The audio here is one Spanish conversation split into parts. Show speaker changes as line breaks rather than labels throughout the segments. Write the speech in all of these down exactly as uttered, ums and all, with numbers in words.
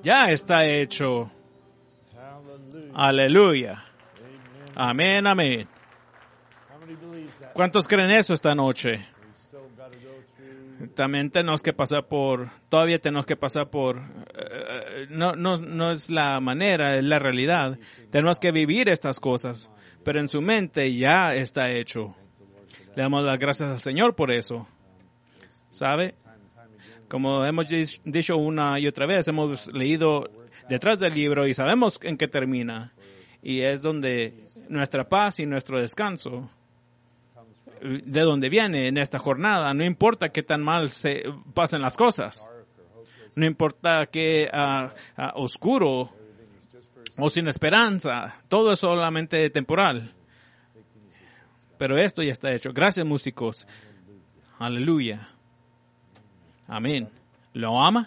Ya está hecho. Aleluya. Amén, amén. ¿Cuántos creen eso esta noche? También tenemos que pasar por, todavía tenemos que pasar por, uh, no, no, no es la manera, es la realidad. Tenemos que vivir estas cosas, pero en su mente ya está hecho. Le damos las gracias al Señor por eso. ¿Sabe? Como hemos dicho una y otra vez, hemos leído detrás del libro y sabemos en qué termina. Y es donde nuestra paz y nuestro descanso, de donde viene en esta jornada. No importa qué tan mal se pasen las cosas. No importa qué uh, uh, oscuro o sin esperanza. Todo es solamente temporal. Pero esto ya está hecho. Gracias, músicos. Aleluya. Amén. ¿Lo ama?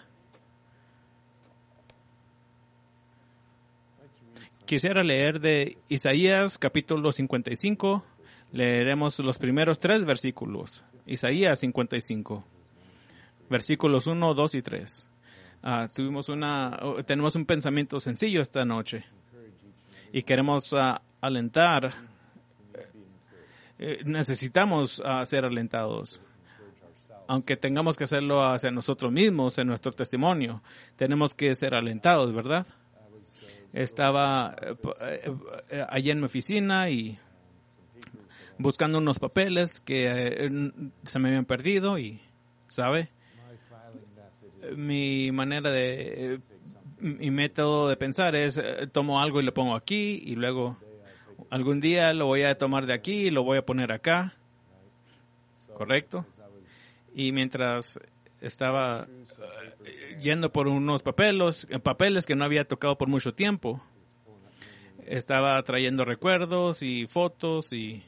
Quisiera leer de Isaías capítulo cincuenta y cinco. Leeremos los primeros tres versículos. Isaías cincuenta y cinco. Versículos uno, dos y tres. Uh, tuvimos una, uh, tenemos un pensamiento sencillo esta noche. Y queremos uh, alentar. Uh, necesitamos uh, ser alentados. Aunque tengamos que hacerlo hacia nosotros mismos, en nuestro testimonio, tenemos que ser alentados, ¿verdad? Estaba uh, uh, allí en mi oficina y buscando unos papeles que uh, se me habían perdido y, ¿sabe? Mi manera de, uh, mi método de pensar es, uh, tomo algo y lo pongo aquí y luego algún día lo voy a tomar de aquí y lo voy a poner acá. ¿Correcto? Y mientras estaba uh, yendo por unos papeles, papeles que no había tocado por mucho tiempo, estaba trayendo recuerdos y fotos y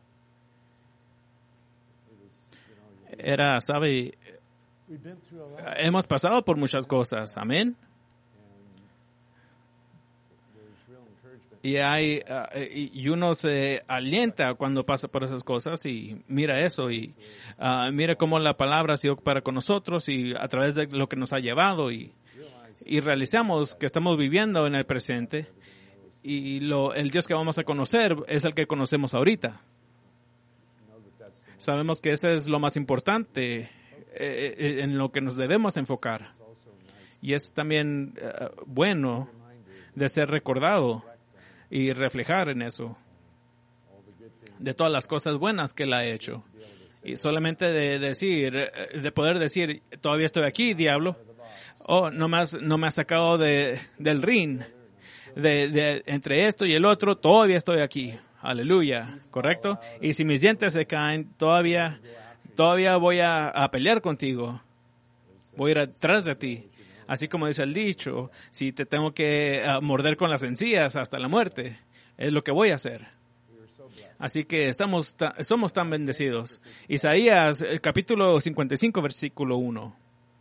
era, ¿sabe? Hemos pasado por muchas cosas, amén. Y hay uh, y uno se alienta cuando pasa por esas cosas y mira eso y uh, mira cómo la palabra ha sido para con nosotros y a través de lo que nos ha llevado y, y realizamos que estamos viviendo en el presente y lo, el Dios que vamos a conocer es el que conocemos ahorita. Sabemos que ese es lo más importante eh, en lo que nos debemos enfocar y es también uh, bueno de ser recordado y reflejar en eso, de todas las cosas buenas que Él ha hecho. Y solamente de decir, de poder decir, todavía estoy aquí, diablo. Oh, no me has, no me has sacado de, del ring. De, de, entre esto y el otro, todavía estoy aquí. Aleluya. ¿Correcto? Y si mis dientes se caen, todavía, todavía voy a, a pelear contigo. Voy a ir atrás de ti. Así como dice el dicho, si te tengo que uh, morder con las encías hasta la muerte, es lo que voy a hacer. Así que estamos ta- somos tan bendecidos. Isaías, el capítulo cincuenta y cinco, versículo uno.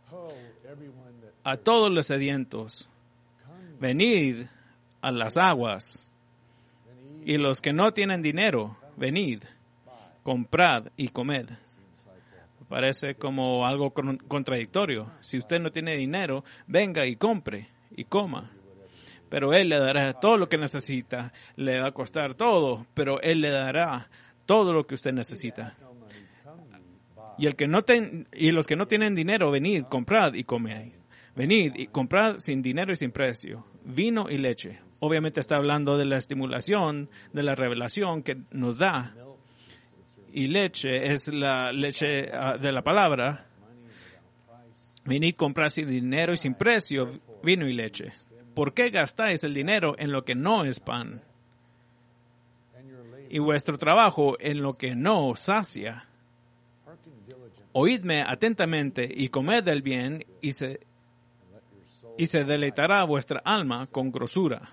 A todos los sedientos, venid a las aguas. Y los que no tienen dinero, venid, comprad y comed. Parece como algo con- contradictorio. Si usted no tiene dinero, venga y compre y coma. Pero Él le dará todo lo que necesita. Le va a costar todo, pero Él le dará todo lo que usted necesita. Y el que no ten- y los que no tienen dinero, venid, comprad y comed. Venid y comprad sin dinero y sin precio, vino y leche. Obviamente está hablando de la estimulación, de la revelación que nos da. Y leche es la leche uh, de la palabra. Venid, comprad sin dinero y sin precio, vino y leche. ¿Por qué gastáis el dinero en lo que no es pan? Y vuestro trabajo en lo que no os sacia. Oídme atentamente y comed del bien, y se, y se deleitará vuestra alma con grosura.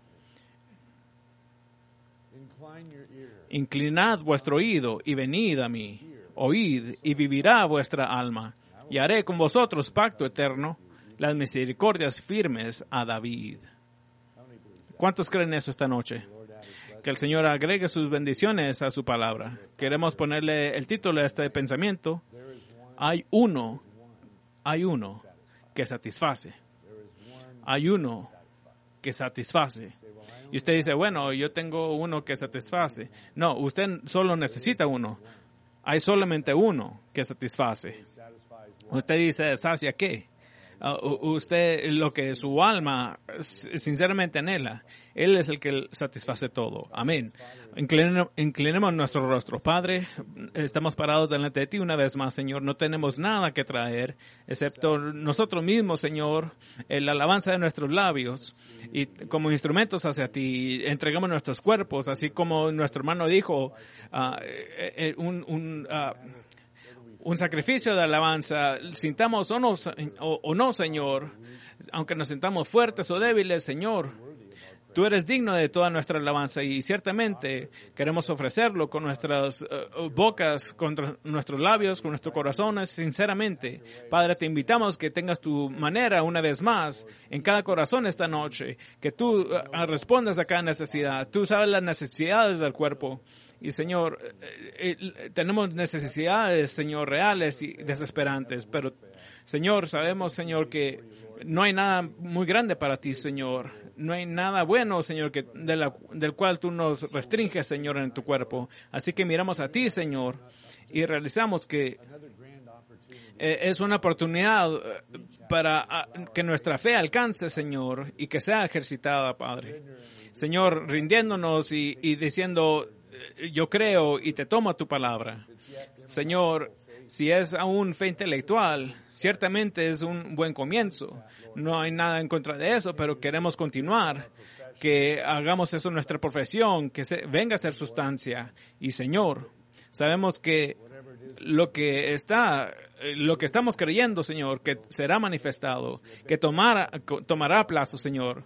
Inclinad vuestro oído y venid a mí. Oíd y vivirá vuestra alma. Y haré con vosotros pacto eterno, las misericordias firmes a David. ¿Cuántos creen eso esta noche? Que el Señor agregue sus bendiciones a su palabra. Queremos ponerle el título a este pensamiento. Hay uno, hay uno que satisface. hay uno que satisface. Y usted dice, bueno, yo tengo uno que satisface. No, usted solo necesita uno. Hay solamente uno que satisface. Usted dice, ¿sacia qué? Uh, usted, lo que su alma sinceramente anhela, Él es el que satisface todo. Amén. Inclinemos, inclinemos nuestro rostro. Padre, estamos parados delante de ti una vez más, Señor. No tenemos nada que traer, excepto nosotros mismos, Señor, la alabanza de nuestros labios. Y como instrumentos hacia ti, entregamos nuestros cuerpos, así como nuestro hermano dijo, uh, un... un uh, un sacrificio de alabanza, sintamos o no, o, o no, Señor, aunque nos sintamos fuertes o débiles, Señor, tú eres digno de toda nuestra alabanza y ciertamente queremos ofrecerlo con nuestras uh, bocas, con nuestros labios, con nuestros corazones, sinceramente. Padre, te invitamos que tengas tu manera una vez más en cada corazón esta noche, que tú uh, respondas a cada necesidad. Tú sabes las necesidades del cuerpo. Y, Señor, eh, eh, tenemos necesidades, Señor, reales y desesperantes. Pero, Señor, sabemos, Señor, que no hay nada muy grande para ti, Señor. No hay nada bueno, Señor, que de la, del cual tú nos restringes, Señor, en tu cuerpo. Así que miramos a ti, Señor, y realizamos que eh, es una oportunidad para uh, que nuestra fe alcance, Señor, y que sea ejercitada, Padre. Señor, rindiéndonos y, y diciendo, yo creo y te tomo tu palabra. Señor, si es aún fe intelectual, ciertamente es un buen comienzo. No hay nada en contra de eso, pero queremos continuar. Que hagamos eso nuestra profesión, que se, venga a ser sustancia. Y, Señor, sabemos que lo que está, lo que estamos creyendo, Señor, que será manifestado, que tomará, tomará plazo, Señor.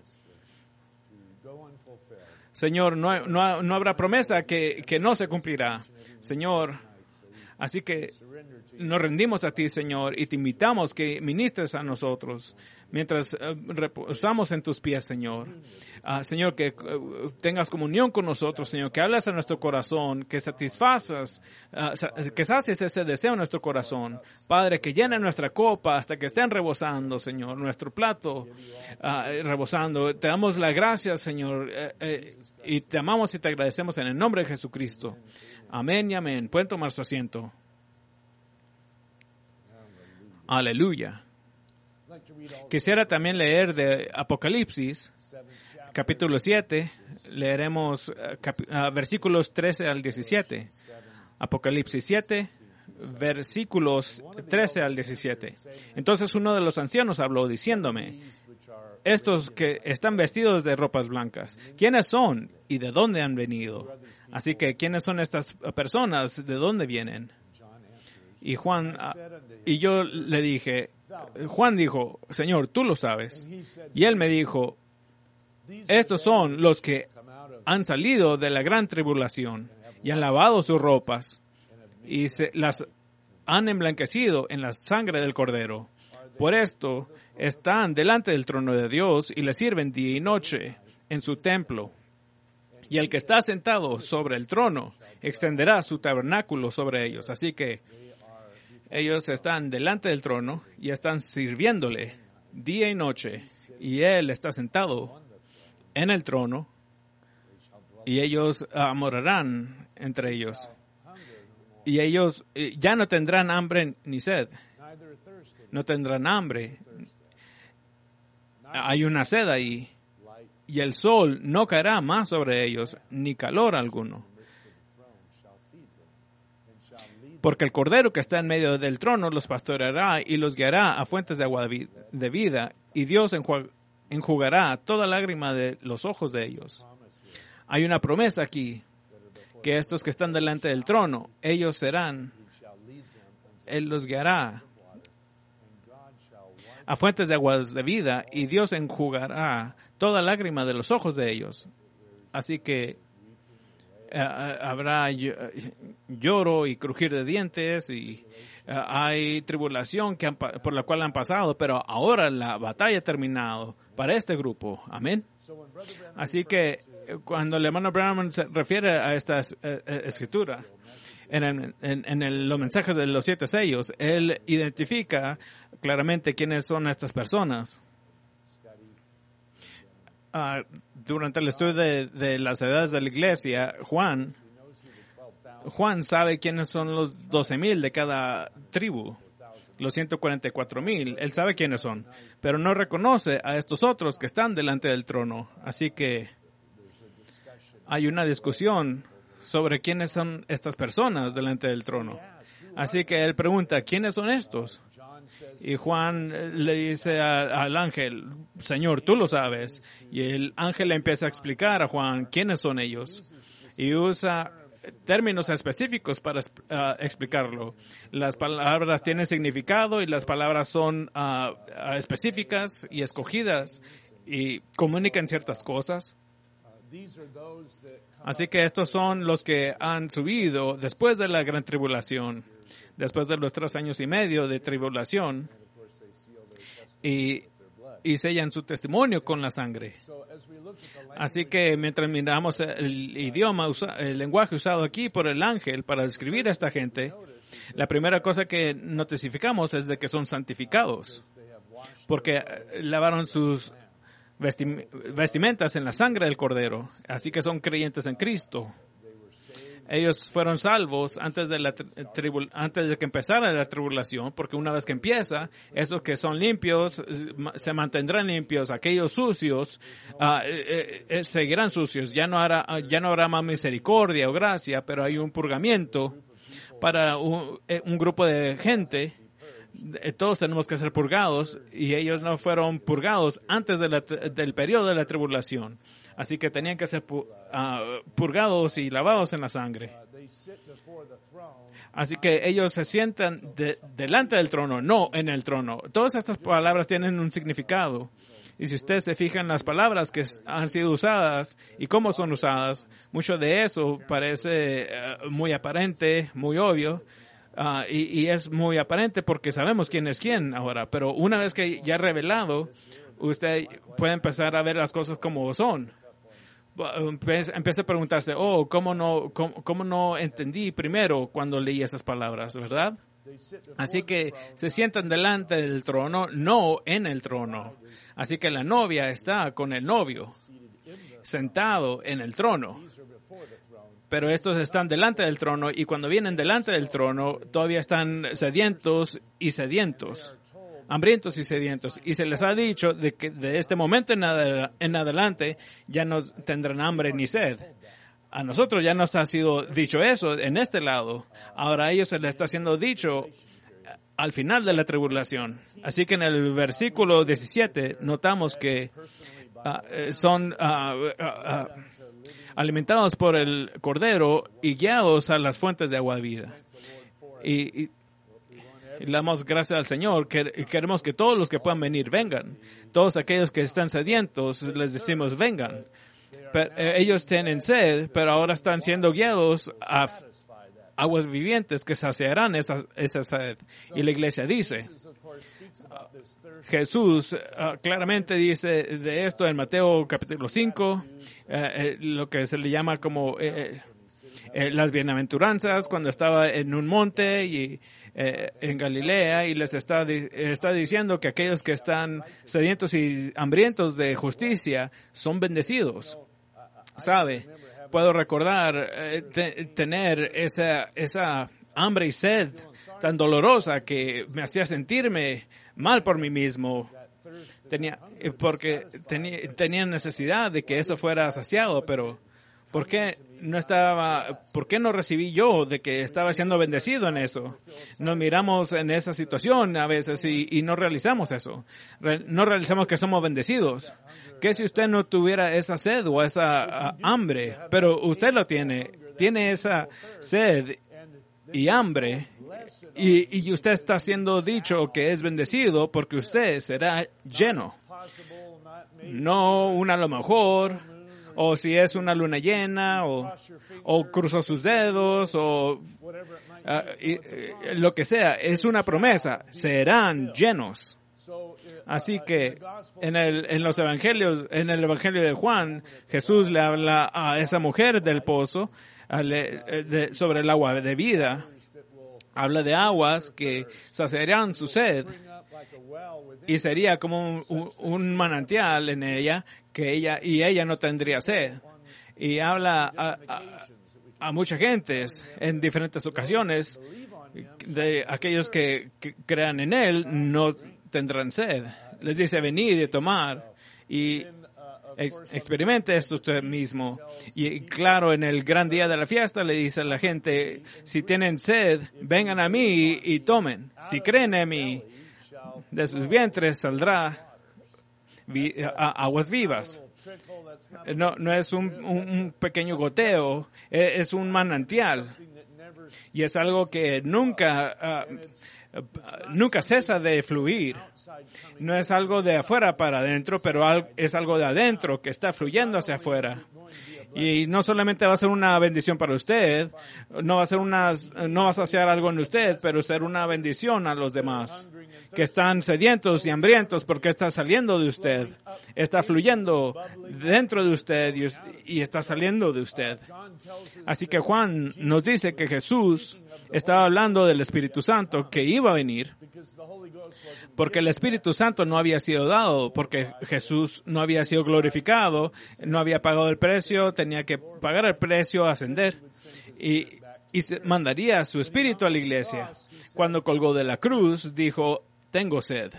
Señor, no, no, no habrá promesa que, que no se cumplirá. Señor, así que nos rendimos a ti, Señor, y te invitamos que ministres a nosotros mientras uh, reposamos en tus pies, Señor. Uh, Señor, que uh, tengas comunión con nosotros, Señor, que hables a nuestro corazón, que satisfazas, uh, que sacies ese deseo en nuestro corazón. Padre, que llene nuestra copa hasta que estén rebosando, Señor, nuestro plato uh, rebosando. Te damos la gracia, Señor, uh, uh, y te amamos y te agradecemos en el nombre de Jesucristo. Amén y amén. Pueden tomar su asiento. Aleluya. Quisiera también leer de Apocalipsis, capítulo siete. Leeremos uh, cap- uh, versículos trece al diecisiete. Apocalipsis siete, versículos trece al diecisiete. Entonces uno de los ancianos habló diciéndome, estos que están vestidos de ropas blancas, ¿quiénes son y de dónde han venido? Así que, ¿quiénes son estas personas? ¿De dónde vienen? Y Juan, y yo le dije, Juan dijo, Señor, tú lo sabes. Y él me dijo, estos son los que han salido de la gran tribulación y han lavado sus ropas y se las han emblanquecido en la sangre del Cordero. Por esto están delante del trono de Dios y le sirven día y noche en su templo. Y el que está sentado sobre el trono extenderá su tabernáculo sobre ellos. Así que ellos están delante del trono y están sirviéndole día y noche. Y Él está sentado en el trono y ellos uh, morarán entre ellos. Y ellos eh, ya no tendrán hambre ni sed. No tendrán hambre. Hay una sed ahí. Y el sol no caerá más sobre ellos, ni calor alguno. Porque el Cordero que está en medio del trono los pastoreará y los guiará a fuentes de agua de vida, y Dios enjugará toda lágrima de los ojos de ellos. Hay una promesa aquí, que estos que están delante del trono, ellos serán, Él los guiará a fuentes de aguas de vida, y Dios enjugará toda lágrima de los ojos de ellos. Así que uh, habrá lloro y crujir de dientes, y uh, hay tribulación que han, por la cual han pasado, pero ahora la batalla ha terminado para este grupo. Amén. Así que cuando el hermano Branham se refiere a esta uh, escritura, en, el, en, en el, los mensajes de los siete sellos, él identifica claramente quiénes son estas personas. uh, durante el estudio de, de las edades de la iglesia, Juan, Juan sabe quiénes son los doce mil de cada tribu, los ciento cuarenta y cuatro mil. Él sabe quiénes son, pero no reconoce a estos otros que están delante del trono. Así que hay una discusión sobre quiénes son estas personas delante del trono. Así que él pregunta, ¿quiénes son estos? Y Juan le dice a, al ángel, Señor, tú lo sabes. Y el ángel le empieza a explicar a Juan quiénes son ellos. Y usa términos específicos para uh, explicarlo. Las palabras tienen significado y las palabras son uh, uh, específicas y escogidas y comunican ciertas cosas. Así que estos son los que han subido después de la gran tribulación, después de los tres años y medio de tribulación, y, y sellan su testimonio con la sangre. Así que mientras miramos el idioma, el lenguaje usado aquí por el ángel para describir a esta gente, la primera cosa que notificamos es de que son santificados, porque lavaron sus vestimentas en la sangre del Cordero. Así que son creyentes en Cristo. Ellos fueron salvos antes de la tribu, antes de que empezara la tribulación, porque una vez que empieza, esos que son limpios se mantendrán limpios, aquellos sucios uh, eh, eh, seguirán sucios. Ya no hará, ya no habrá más misericordia o gracia, pero hay un purgamiento para un, un grupo de gente. Todos tenemos que ser purgados y ellos no fueron purgados antes de la, del periodo de la tribulación. Así que tenían que ser uh, purgados y lavados en la sangre. Así que ellos se sientan de, delante del trono, no en el trono. Todas estas palabras tienen un significado. Y si ustedes se fijan en las palabras que han sido usadas y cómo son usadas, mucho de eso parece uh, muy aparente, muy obvio. Uh, y, y es muy aparente porque sabemos quién es quién ahora, pero una vez que ya revelado, usted puede empezar a ver las cosas como son. Empieza a preguntarse, oh, ¿cómo no, cómo, cómo no entendí primero cuando leí esas palabras, verdad? Así que se sientan delante del trono, no en el trono. Así que la novia está con el novio, sentado en el trono. Pero estos están delante del trono y cuando vienen delante del trono todavía están sedientos y sedientos, hambrientos y sedientos. Y se les ha dicho de que de este momento en, ad- en adelante ya no tendrán hambre ni sed. A nosotros ya nos ha sido dicho eso en este lado. Ahora a ellos se les está siendo dicho al final de la tribulación. Así que en el versículo diecisiete notamos que uh, son... Uh, uh, uh, alimentados por el Cordero y guiados a las fuentes de agua de vida. Y, y, y le damos gracias al Señor, que y queremos que todos los que puedan venir, vengan. Todos aquellos que están sedientos, les decimos, vengan. Pero, eh, ellos tienen sed, pero ahora están siendo guiados a aguas vivientes que saciarán esa, esa sed. Y la iglesia dice, uh, Jesús uh, claramente dice de esto en Mateo capítulo cinco, uh, eh, lo que se le llama como eh, eh, las bienaventuranzas, cuando estaba en un monte y eh, en Galilea y les está, está diciendo que aquellos que están sedientos y hambrientos de justicia son bendecidos. ¿Sabe? Puedo recordar eh, te, tener esa, esa hambre y sed tan dolorosa que me hacía sentirme mal por mí mismo. Tenía, porque tenía, tenía necesidad de que eso fuera saciado, pero ¿por qué no estaba, por qué no recibí yo de que estaba siendo bendecido en eso? Nos miramos en esa situación a veces y, y no realizamos eso. Re, no realizamos que somos bendecidos. ¿Qué si usted no tuviera esa sed o esa uh, hambre? Pero usted lo tiene. Tiene esa sed y hambre. Y, y usted está siendo dicho que es bendecido porque usted será lleno. No una a lo mejor, o si es una luna llena, o, o cruzó sus dedos, o uh, y, y, lo que sea. Es una promesa. Serán llenos. Así que en el en los evangelios, en el evangelio de Juan, Jesús le habla a esa mujer del pozo le, de, sobre el agua de vida. Habla de aguas que saciarán su sed y sería como un, un, un manantial en ella, que ella y ella no tendría sed. Y habla a, a, a mucha gente en diferentes ocasiones de aquellos que, que crean en Él no tendrán sed. Les dice, venid y tomar y ex, experimente esto usted mismo. Y claro, en el gran día de la fiesta le dice a la gente, si tienen sed, vengan a mí y, y tomen. Si creen en mí, de sus vientres saldrá vi, a, aguas vivas. No, no es un, un, un pequeño goteo, es, es un manantial. Y es algo que nunca, uh, uh, nunca cesa de fluir. No es algo de afuera para adentro, pero al, es algo de adentro que está fluyendo hacia afuera. Y no solamente va a ser una bendición para usted, no va a ser una, no va a saciar algo en usted, pero ser una bendición a los demás que están sedientos y hambrientos porque está saliendo de usted, está fluyendo dentro de usted y, y está saliendo de usted. Así que Juan nos dice que Jesús estaba hablando del Espíritu Santo que iba a venir, porque el Espíritu Santo no había sido dado, porque Jesús no había sido glorificado, no había pagado el precio, tenía que pagar el precio, ascender, y, y se mandaría su Espíritu a la iglesia. Cuando colgó de la cruz, dijo, tengo sed.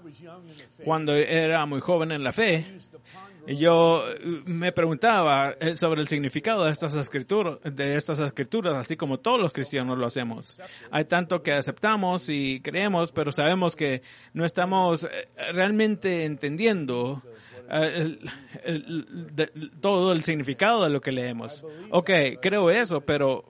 Cuando era muy joven en la fe, yo me preguntaba sobre el significado de estas escrituras, de estas escrituras, así como todos los cristianos lo hacemos. Hay tanto que aceptamos y creemos, pero sabemos que no estamos realmente entendiendo el, el, el, todo el significado de lo que leemos. Ok, creo eso, pero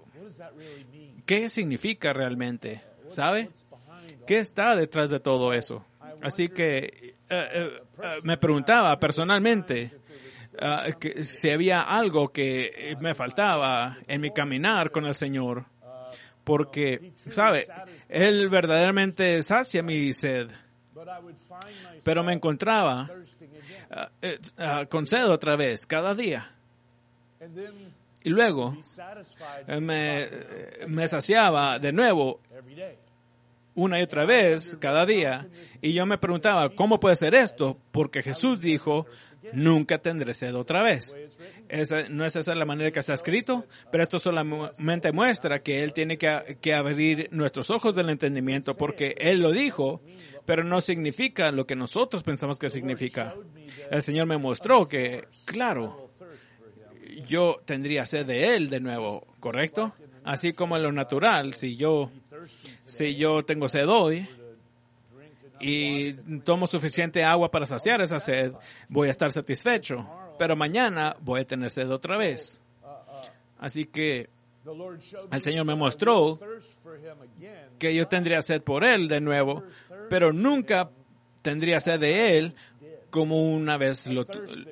¿qué significa realmente? ¿Sabe? ¿Qué está detrás de todo eso? Así que uh, uh, uh, me preguntaba personalmente uh, que si había algo que me faltaba en mi caminar con el Señor, porque, ¿sabe? Él verdaderamente sacia mi sed, pero me encontraba uh, uh, con sed otra vez, cada día. Y luego uh, me, me saciaba de nuevo una y otra vez, cada día, y yo me preguntaba, ¿cómo puede ser esto? Porque Jesús dijo, nunca tendré sed otra vez. Esa, no es esa la manera que está escrito, pero esto solamente muestra que Él tiene que, que abrir nuestros ojos del entendimiento, porque Él lo dijo, pero no significa lo que nosotros pensamos que significa. El Señor me mostró que, claro, yo tendría sed de Él de nuevo, ¿correcto? Así como en lo natural, si yo Si yo tengo sed hoy y tomo suficiente agua para saciar esa sed, voy a estar satisfecho. Pero mañana voy a tener sed otra vez. Así que el Señor me mostró que yo tendría sed por Él de nuevo, pero nunca tendría sed de Él como una vez lo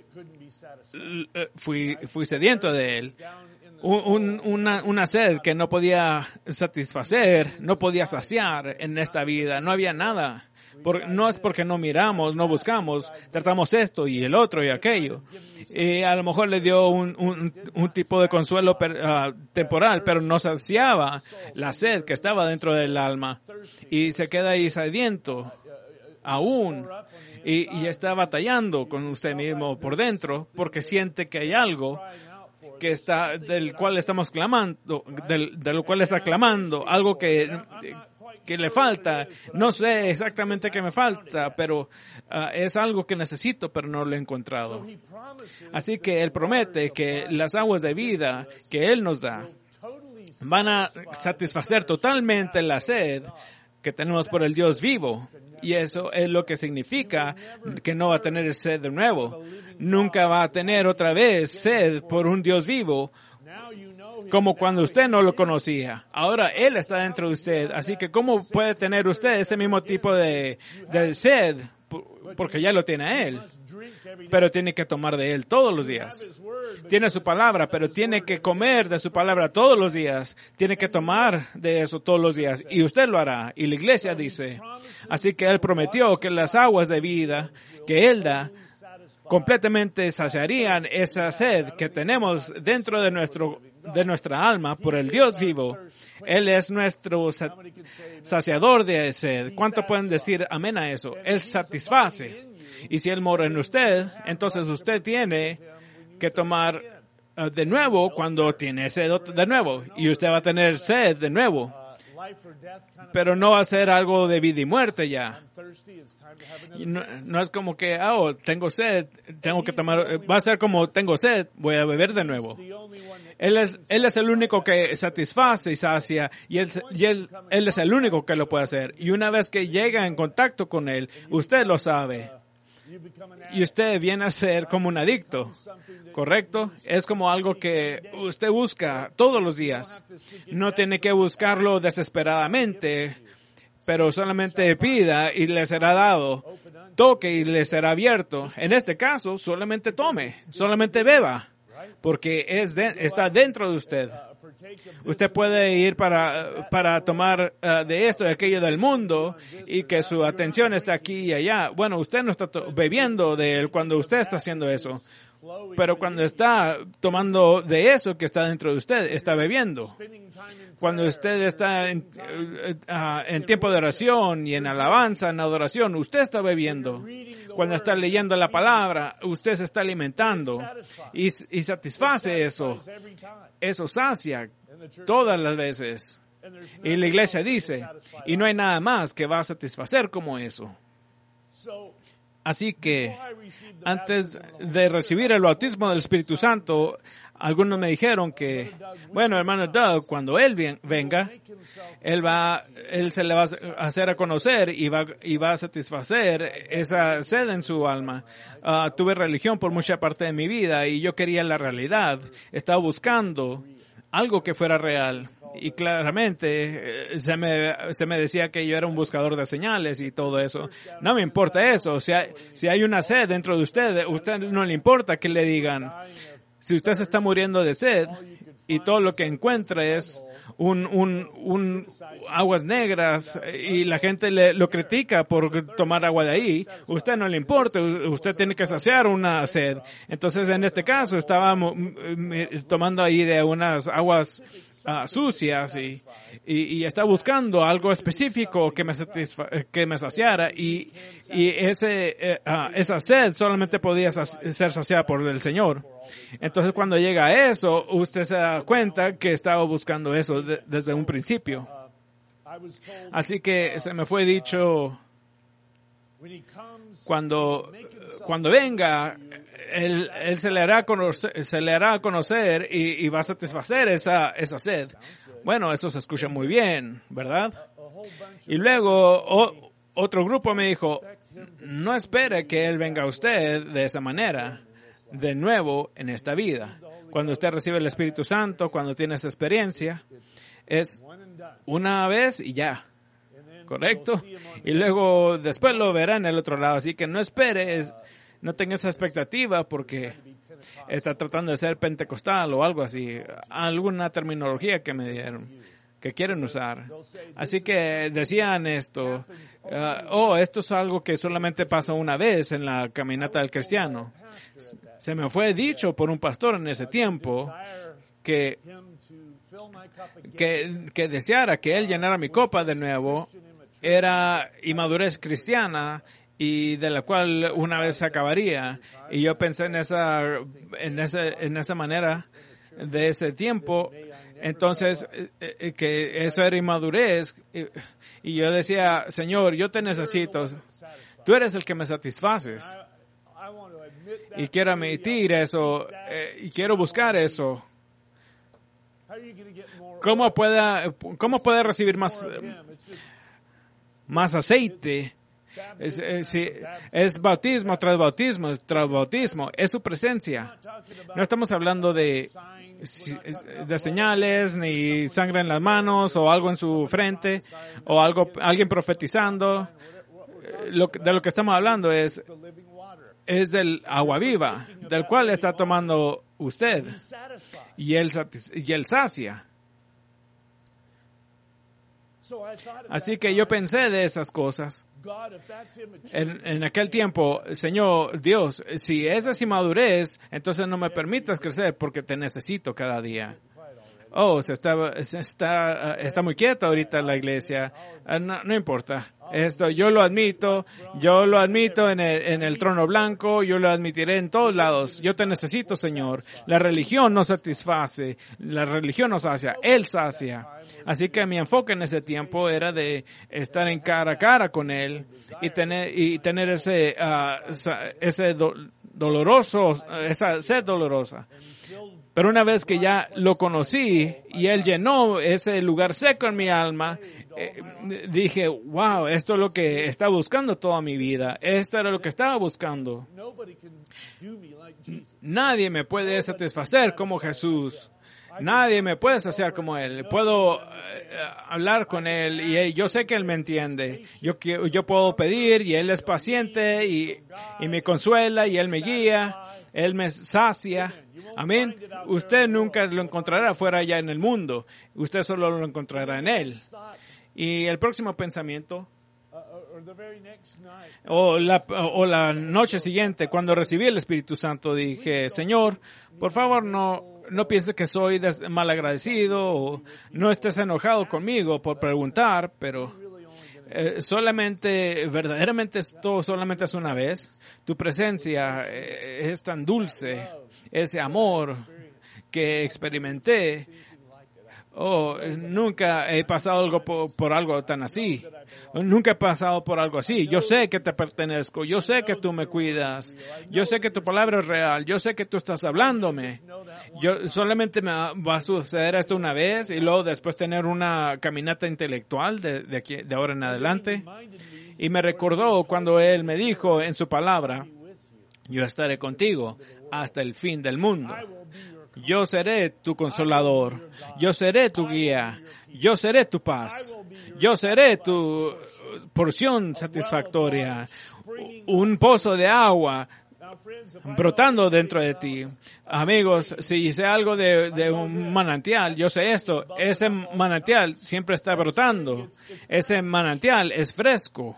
fui, fui sediento de Él. Un, una, una sed que no podía satisfacer, no podía saciar en esta vida. No había nada. Por, no es porque no miramos, no buscamos, tratamos esto y el otro y aquello. Y a lo mejor le dio un, un, un tipo de consuelo per, uh, temporal, pero no saciaba la sed que estaba dentro del alma. Y se queda ahí sediento aún. Y, y está batallando con usted mismo por dentro porque siente que hay algo que está, del cual estamos clamando, del, de lo cual está clamando, algo que, que le falta. No sé exactamente qué me falta, pero uh, es algo que necesito, pero no lo he encontrado. Así que Él promete que las aguas de vida que Él nos da van a satisfacer totalmente la sed que tenemos por el Dios vivo. Y eso es lo que significa que no va a tener sed de nuevo. Nunca va a tener otra vez sed por un Dios vivo como cuando usted no lo conocía. Ahora Él está dentro de usted. Así que ¿cómo puede tener usted ese mismo tipo de, de sed? Porque ya lo tiene a Él. Pero tiene que tomar de Él todos los días. Tiene su palabra, pero tiene que comer de su palabra todos los días. Tiene que tomar de eso todos los días. Y usted lo hará. Y la iglesia dice. Así que Él prometió que las aguas de vida que Él da completamente saciarían esa sed que tenemos dentro de nuestro de nuestra alma por el Dios vivo. Él es nuestro saciador de sed. ¿Cuánto pueden decir amén a eso? Él satisface. Y si Él mora en usted, entonces usted tiene que tomar uh, de nuevo cuando tiene sed de nuevo. Y usted va a tener sed de nuevo. Pero no va a ser algo de vida y muerte ya. No, no es como que, oh, tengo sed, tengo que tomar, va a ser como tengo sed, voy a beber de nuevo. Él es, él es el único que satisface y sacia, y, él, y él, él es el único que lo puede hacer. Y una vez que llega en contacto con Él, usted lo sabe. Y usted viene a ser como un adicto, ¿correcto? Es como algo que usted busca todos los días. No tiene que buscarlo desesperadamente, pero solamente pida y le será dado. Toque y le será abierto. En este caso, solamente tome, solamente beba, porque es de, está dentro de usted. Usted puede ir para, para tomar uh, de esto y aquello del mundo y que su atención está aquí y allá. Bueno, usted no está to- bebiendo de él cuando usted está haciendo eso. Pero cuando está tomando de eso que está dentro de usted, está bebiendo. Cuando usted está en, uh, en tiempo de oración y en alabanza, en adoración, usted está bebiendo. Cuando está leyendo la palabra, usted se está alimentando y, y satisface eso. Eso sacia todas las veces. Y la iglesia dice, y no hay nada más que va a satisfacer como eso. Así que, antes de recibir el bautismo del Espíritu Santo, algunos me dijeron que, bueno, hermano Doug, cuando él venga, él va, él se le va a hacer a conocer y va, y va a satisfacer esa sed en su alma. Uh, tuve religión por mucha parte de mi vida y yo quería la realidad. Estaba buscando algo que fuera real. Y claramente eh, se me, se me decía que yo era un buscador de señales y todo eso. No me importa eso. Si hay, si hay una sed dentro de usted, usted no le importa que le digan. Si usted se está muriendo de sed y todo lo que encuentra es un, un, un aguas negras y la gente le, lo critica por tomar agua de ahí, usted no le importa, usted tiene que saciar una sed. Entonces, en este caso, estaba tomando ahí de unas aguas Uh, sucias y, y, y está buscando algo específico que me satisfa- que me saciara y, y ese, eh, uh, esa sed solamente podía saci- ser saciada por el Señor. Entonces cuando llega a eso, usted se da cuenta que estaba buscando eso de, desde un principio. Así que se me fue dicho, cuando, cuando venga, Él, él se le hará conocer, se le hará conocer y, y va a satisfacer esa, esa sed. Bueno, eso se escucha muy bien, ¿verdad? Y luego o, otro grupo me dijo, no espere que Él venga a usted de esa manera, de nuevo en esta vida. Cuando usted recibe el Espíritu Santo, cuando tiene esa experiencia, es una vez y ya. ¿Correcto? Y luego después lo verá en el otro lado. Así que no espere, no tenga esa expectativa porque está tratando de ser pentecostal o algo así. Alguna terminología que me dieron, que quieren usar. Así que decían esto, uh, oh, esto es algo que solamente pasa una vez en la caminata del cristiano. Se me fue dicho por un pastor en ese tiempo que, que, que deseara que él llenara mi copa de nuevo. Era inmadurez cristiana y de la cual una vez se acabaría. Y yo pensé en esa, en esa, en esa manera de ese tiempo. Entonces, eh, que eso era inmadurez. Y, y yo decía, Señor, yo te necesito. Tú eres el que me satisfaces. Y quiero admitir eso, eh, y quiero buscar eso. ¿Cómo puede, cómo puede recibir más, más aceite? Es, es, es bautismo tras bautismo, tras bautismo. Es su presencia. No estamos hablando de, de señales, ni sangre en las manos, o algo en su frente, o algo, alguien profetizando. Lo, de lo que estamos hablando es, es del agua viva, del cual está tomando usted. Y él, y él sacia. Así que yo pensé de esas cosas. En, en aquel tiempo, Señor Dios, si es así madurez, entonces no me permitas crecer porque te necesito cada día. Oh, se está, se está, está muy quieta ahorita la iglesia. No, no importa. Esto yo lo admito, yo lo admito en el, en el trono blanco, yo lo admitiré en todos lados. Yo te necesito, Señor. La religión no satisface, la religión no sacia, Él sacia. Así que mi enfoque en ese tiempo era de estar en cara a cara con Él y tener, y tener ese, uh, ese do, doloroso, esa sed dolorosa. Pero una vez que ya lo conocí y Él llenó ese lugar seco en mi alma, eh, dije, wow, esto es lo que estaba buscando toda mi vida. Esto era lo que estaba buscando. Nadie me puede satisfacer como Jesús. Nadie me puede saciar como Él. Puedo uh, hablar con Él y él, yo sé que Él me entiende. Yo, yo puedo pedir y Él es paciente y, y me consuela y Él me guía. Él me sacia. Amén. Usted nunca lo encontrará fuera allá en el mundo. Usted solo lo encontrará en Él. Y el próximo pensamiento, o la, o la noche siguiente, cuando recibí el Espíritu Santo, dije, Señor, por favor, no, no pienses que soy des- malagradecido o no estés enojado conmigo por preguntar, pero eh, solamente, verdaderamente esto solamente es una vez. Tu presencia eh, es tan dulce, ese amor que experimenté. Oh, nunca he pasado algo por, por algo tan así. Nunca he pasado por algo así. Yo sé que te pertenezco. Yo sé que tú me cuidas. Yo sé que tu palabra es real. Yo sé que tú estás hablándome. Yo solamente me va a suceder esto una vez y luego después tener una caminata intelectual de, de aquí, de ahora en adelante. Y me recordó cuando Él me dijo en su palabra, yo estaré contigo hasta el fin del mundo. Yo seré tu consolador. Yo seré tu guía. Yo seré tu paz. Yo seré tu porción satisfactoria. Un pozo de agua brotando dentro de ti. Amigos, si sé algo de, de un manantial, yo sé esto. Ese manantial siempre está brotando. Ese manantial es fresco.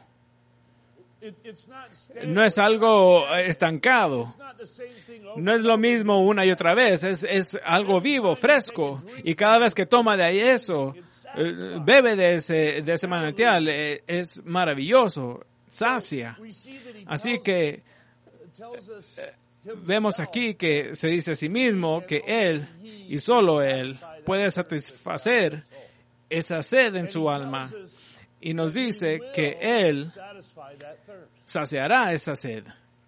No es algo estancado. No es lo mismo una y otra vez. Es, es algo vivo, fresco. Y cada vez que toma de ahí eso, bebe de ese, de ese manantial, es maravilloso, sacia. Así que vemos aquí que se dice a sí mismo que Él, y solo Él, puede satisfacer esa sed en su alma. Y nos dice que Él saciará esa sed.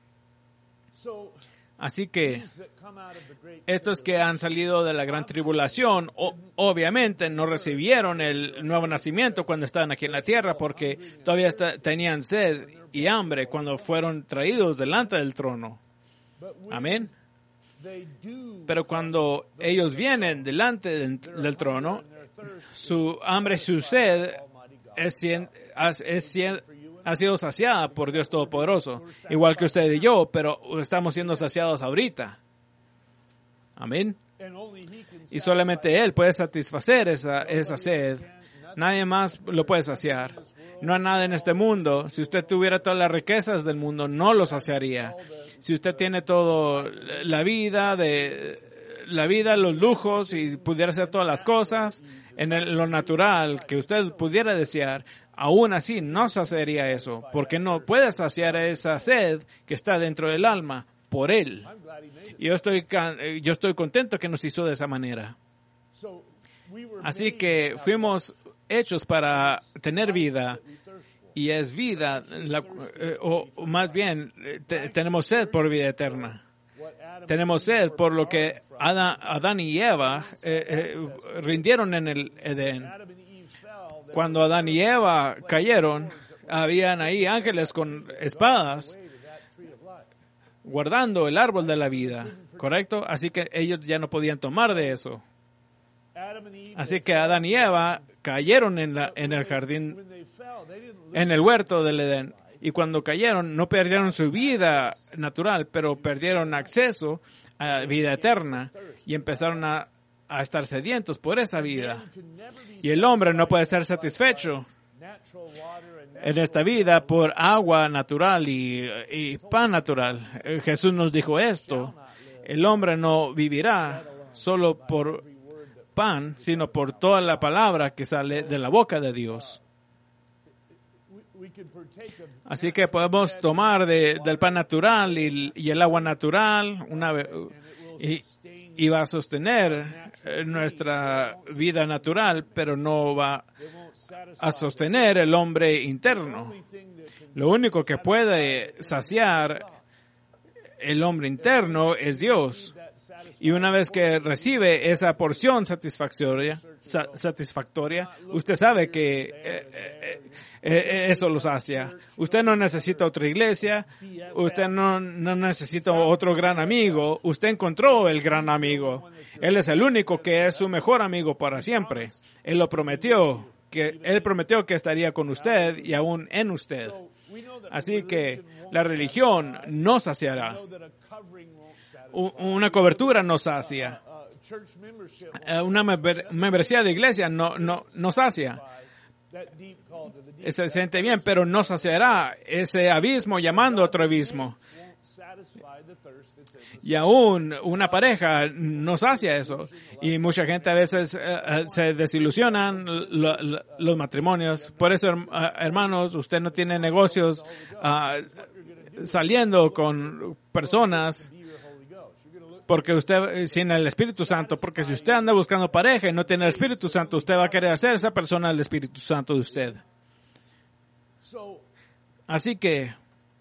Así que estos que han salido de la gran tribulación, o, obviamente no recibieron el nuevo nacimiento cuando estaban aquí en la tierra, porque todavía está, tenían sed y hambre cuando fueron traídos delante del trono. Amén. Pero cuando ellos vienen delante del, del trono, su hambre y su sed es, es, es, ha sido saciada por Dios Todopoderoso, igual que usted y yo, pero estamos siendo saciados ahorita. Amén. Y solamente Él puede satisfacer esa, esa sed. Nadie más lo puede saciar. No hay nada en este mundo. Si usted tuviera todas las riquezas del mundo, no lo saciaría. Si usted tiene todo, la vida, de, la vida, los lujos y pudiera hacer todas las cosas en el, lo natural que usted pudiera desear, aún así no saciaría eso, porque no puede saciar esa sed que está dentro del alma por Él. Y yo estoy, yo estoy contento que nos hizo de esa manera. Así que fuimos hechos para tener vida, y es vida, la, eh, o más bien, te, tenemos sed por vida eterna. Tenemos sed por lo que Adán, Adán y Eva eh, eh, rindieron en el Edén. Cuando Adán y Eva cayeron, habían ahí ángeles con espadas guardando el árbol de la vida, ¿correcto? Así que ellos ya no podían tomar de eso. Así que Adán y Eva cayeron en, la, en el jardín, en el huerto del Edén. Y cuando cayeron, no perdieron su vida natural, pero perdieron acceso a la vida eterna y empezaron a, a estar sedientos por esa vida. Y el hombre no puede ser satisfecho en esta vida por agua natural y, y pan natural. Jesús nos dijo esto: el hombre no vivirá solo por pan, sino por toda la palabra que sale de la boca de Dios. Así que podemos tomar de, del pan natural y, y el agua natural una, y, y va a sostener nuestra vida natural, pero no va a sostener el hombre interno. Lo único que puede saciar el hombre interno es Dios. Y una vez que recibe esa porción satisfactoria, sa- satisfactoria, usted sabe que eh, eh, eh, eso lo sacia. Usted no necesita otra iglesia, usted no, no necesita otro gran amigo, usted encontró el gran amigo. Él es el único que es su mejor amigo para siempre. Él lo prometió, que él prometió que estaría con usted y aún en usted. Así que la religión no saciará. Una cobertura no sacia. Una membresía de iglesia no, no, no sacia. Se siente bien, pero no saciará ese abismo llamando a otro abismo. Y aún una pareja no sacia eso. Y mucha gente a veces uh, se desilusionan lo, lo, los matrimonios. Por eso, hermanos, usted no tiene negocios uh, saliendo con personas porque usted, sin el Espíritu Santo, porque si usted anda buscando pareja y no tiene el Espíritu Santo, usted va a querer hacer esa persona el Espíritu Santo de usted. Así que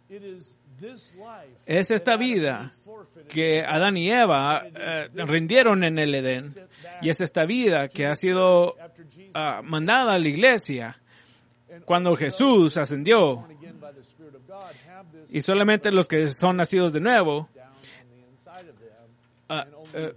es esta vida que Adán y Eva eh, rindieron en el Edén, y es esta vida que ha sido uh, mandada a la iglesia cuando Jesús ascendió, y solamente los que son nacidos de nuevo Uh, uh,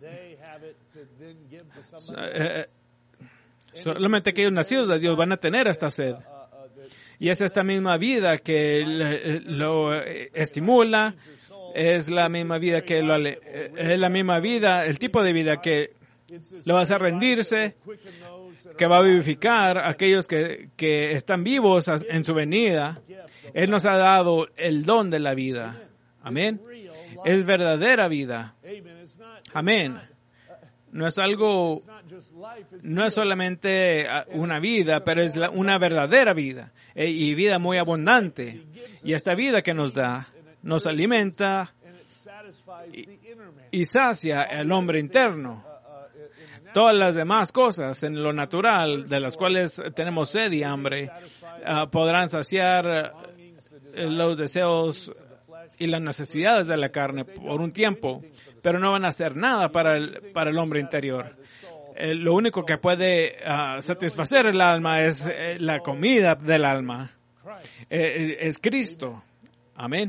uh, solamente aquellos nacidos de Dios van a tener esta sed. Y es esta misma vida que lo estimula, es la misma vida que lo, es la misma vida, el tipo de vida que le va a hacer rendirse, que va a vivificar a aquellos que, que están vivos en su venida. Él nos ha dado el don de la vida. Amén. Es verdadera vida. Amén. No es algo, no es solamente una vida, pero es la, una verdadera vida, eh, y vida muy abundante. Y esta vida que nos da, nos alimenta y, y sacia el hombre interno. Todas las demás cosas en lo natural, de las cuales tenemos sed y hambre, uh, podrán saciar uh, los deseos y las necesidades de la carne por un tiempo, pero no van a hacer nada para el, para el hombre interior. Eh, lo único que puede uh, satisfacer el alma es eh, la comida del alma. Eh, es Cristo. Amén.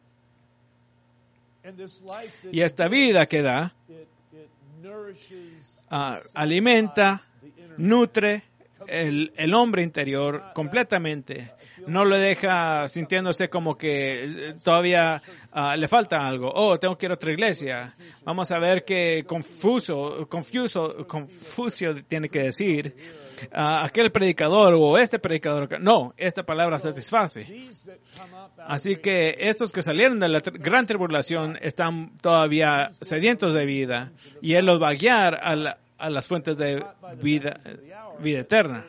Y esta vida que da, uh, alimenta, nutre el, el hombre interior completamente. No lo deja sintiéndose como que todavía uh, le falta algo. Oh, tengo que ir a otra iglesia. Vamos a ver qué confuso, confuso, Confucio tiene que decir. Uh, aquel predicador o este predicador. No, esta palabra satisface. Así que estos que salieron de la tr- gran tribulación están todavía sedientos de vida, y Él los va a guiar a, la, a las fuentes de vida, vida eterna.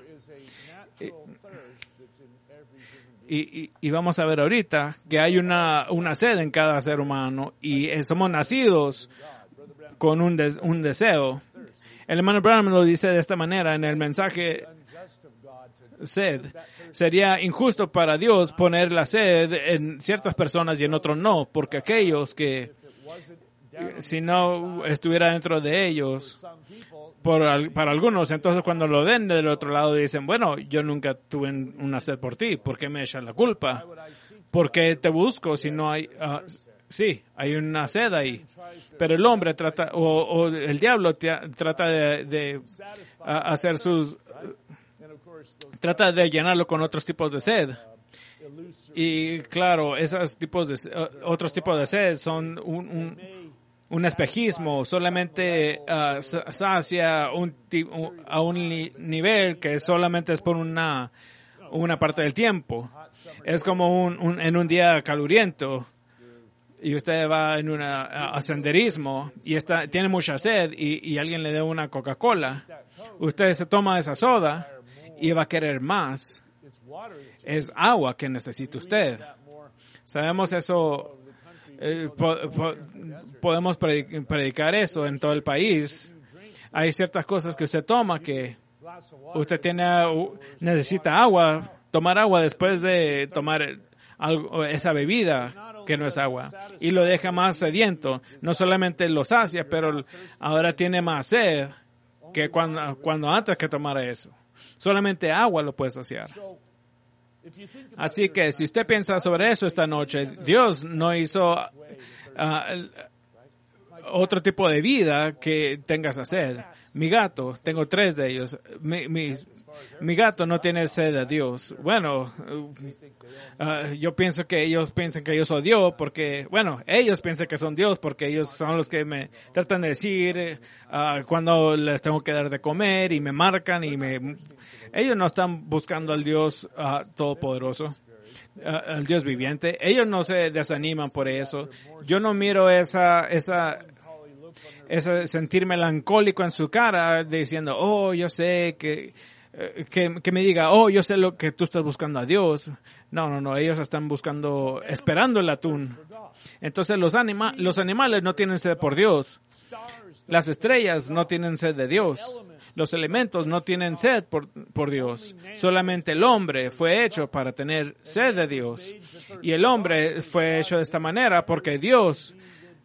Y, y, y vamos a ver ahorita que hay una, una sed en cada ser humano, y somos nacidos con un, des, un deseo. El hermano Branham lo dice de esta manera en el mensaje: sed. Sería injusto para Dios poner la sed en ciertas personas y en otros no, porque aquellos que, si no estuviera dentro de ellos, por, para algunos, entonces cuando lo ven del otro lado dicen: bueno, yo nunca tuve una sed por ti, ¿por qué me echas la culpa? ¿Por qué te busco si no hay? Uh, sí, hay una sed ahí, pero el hombre trata, o, o el diablo te, trata de, de uh, hacer sus, uh, trata de llenarlo con otros tipos de sed. Y claro, esos tipos de, uh, otros tipos de sed son un, un un espejismo, solamente uh, sacia un, a un nivel que solamente es por una una parte del tiempo. Es como un, un, en un día caluriento y usted va en un senderismo y está, tiene mucha sed y, y alguien le da una Coca-Cola. Usted se toma esa soda y va a querer más. Es agua que necesita usted. Sabemos eso. Eh, po, po, podemos predicar eso en todo el país. Hay ciertas cosas que usted toma que usted tiene necesita agua, tomar agua después de tomar algo, esa bebida que no es agua, y lo deja más sediento. No solamente lo sacia, pero ahora tiene más sed que cuando, cuando antes que tomara eso. Solamente agua lo puede saciar. Así que si usted piensa sobre eso esta noche, Dios no hizo uh, otro tipo de vida que tenga sed. Mi gato, tengo tres de ellos. Mi, mi, mi gato no tiene sed de Dios. Bueno, uh, yo pienso que ellos piensan que yo soy Dios porque, bueno, ellos piensan que son Dios porque ellos son los que me tratan de decir uh, cuando les tengo que dar de comer y me marcan y me... Ellos no están buscando al Dios uh, todopoderoso, uh, al Dios viviente. Ellos no se desaniman por eso. Yo no miro esa, esa, ese sentir melancólico en su cara diciendo, oh, yo sé que, que, que me diga, oh, yo sé lo que tú estás buscando a Dios. No, no, no, ellos están buscando, esperando el atún. Entonces los, anima, los animales no tienen sed por Dios. Las estrellas no tienen sed de Dios. Los elementos no tienen sed por, por Dios. Solamente el hombre fue hecho para tener sed de Dios. Y el hombre fue hecho de esta manera porque Dios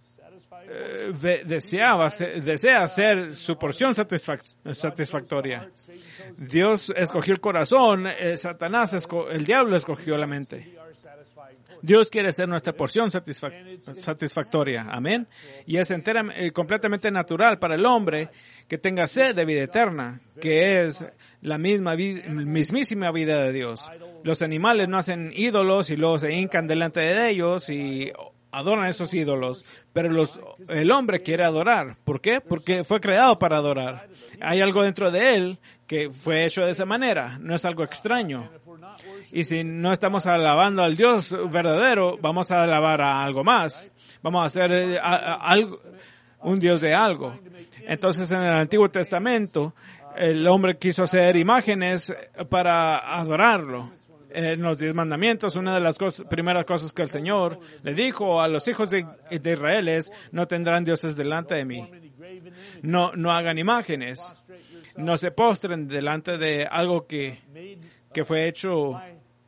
eh, de, deseaba, desea hacer su porción satisfac, satisfactoria. Dios escogió el corazón, eh, Satanás, esco, el diablo escogió la mente. Dios quiere ser nuestra porción satisfac satisfactoria. Amén. Y es entera, eh, completamente natural para el hombre que tenga sed de vida eterna, que es la misma vida, mismísima vida de Dios. Los animales no hacen ídolos y luego se hincan delante de ellos y adoran esos ídolos, pero los, el hombre quiere adorar. ¿Por qué? Porque fue creado para adorar. Hay algo dentro de él que fue hecho de esa manera. No es algo extraño. Y si no estamos alabando al Dios verdadero, vamos a alabar a algo más. Vamos a hacer a, a, algo, un Dios de algo. Entonces, en el Antiguo Testamento, el hombre quiso hacer imágenes para adorarlo. En los diez mandamientos, una de las cosas, primeras cosas que el Señor le dijo a los hijos de, de Israel es, no tendrán dioses delante de mí. No, no hagan imágenes. No se postren delante de algo que, que fue hecho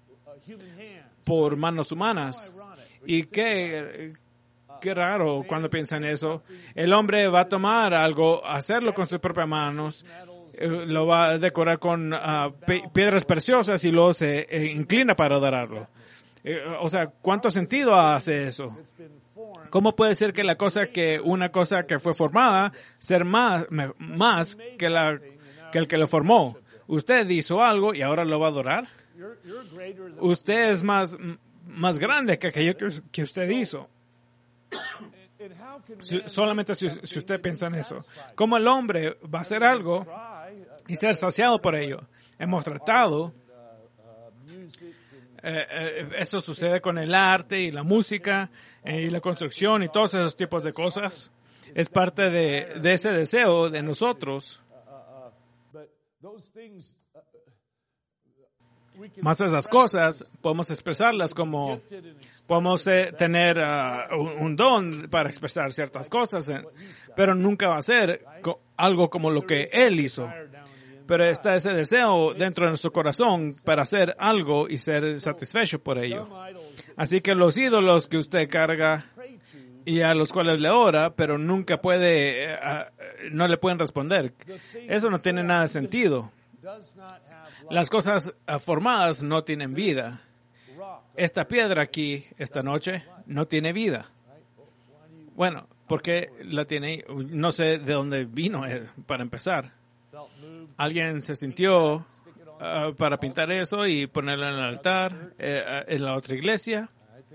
por manos humanas. Y qué, qué raro cuando piensan eso. El hombre va a tomar algo, hacerlo con sus propias manos, lo va a decorar con uh, piedras preciosas y luego se eh, inclina para adorarlo. Eh, o sea, ¿cuánto sentido hace eso? ¿Cómo puede ser que la cosa que una cosa que fue formada ser más más que la que el que lo formó? Usted hizo algo y ahora lo va a adorar. Usted es más más grande que aquello que, que usted hizo. Si, solamente si, si usted piensa en eso. ¿Cómo el hombre va a hacer algo y ser saciado por ello? Hemos tratado. Eh, eh, eso sucede con el arte y la música eh, y la construcción y todos esos tipos de cosas. Es parte de, de ese deseo de nosotros. Más esas cosas podemos expresarlas como podemos eh, tener uh, un, un don para expresar ciertas cosas, eh, pero nunca va a ser co algo como lo que Él hizo. Pero está ese deseo dentro de nuestro corazón para hacer algo y ser satisfecho por ello. Así que los ídolos que usted carga y a los cuales le ora, pero nunca puede, uh, no le pueden responder, eso no tiene nada de sentido. Las cosas formadas no tienen vida. Esta piedra aquí, esta noche, no tiene vida. Bueno, ¿por qué la tiene? No sé de dónde vino, eh, para empezar. Alguien se sintió uh, para pintar eso y ponerlo en el altar, eh, en la otra iglesia.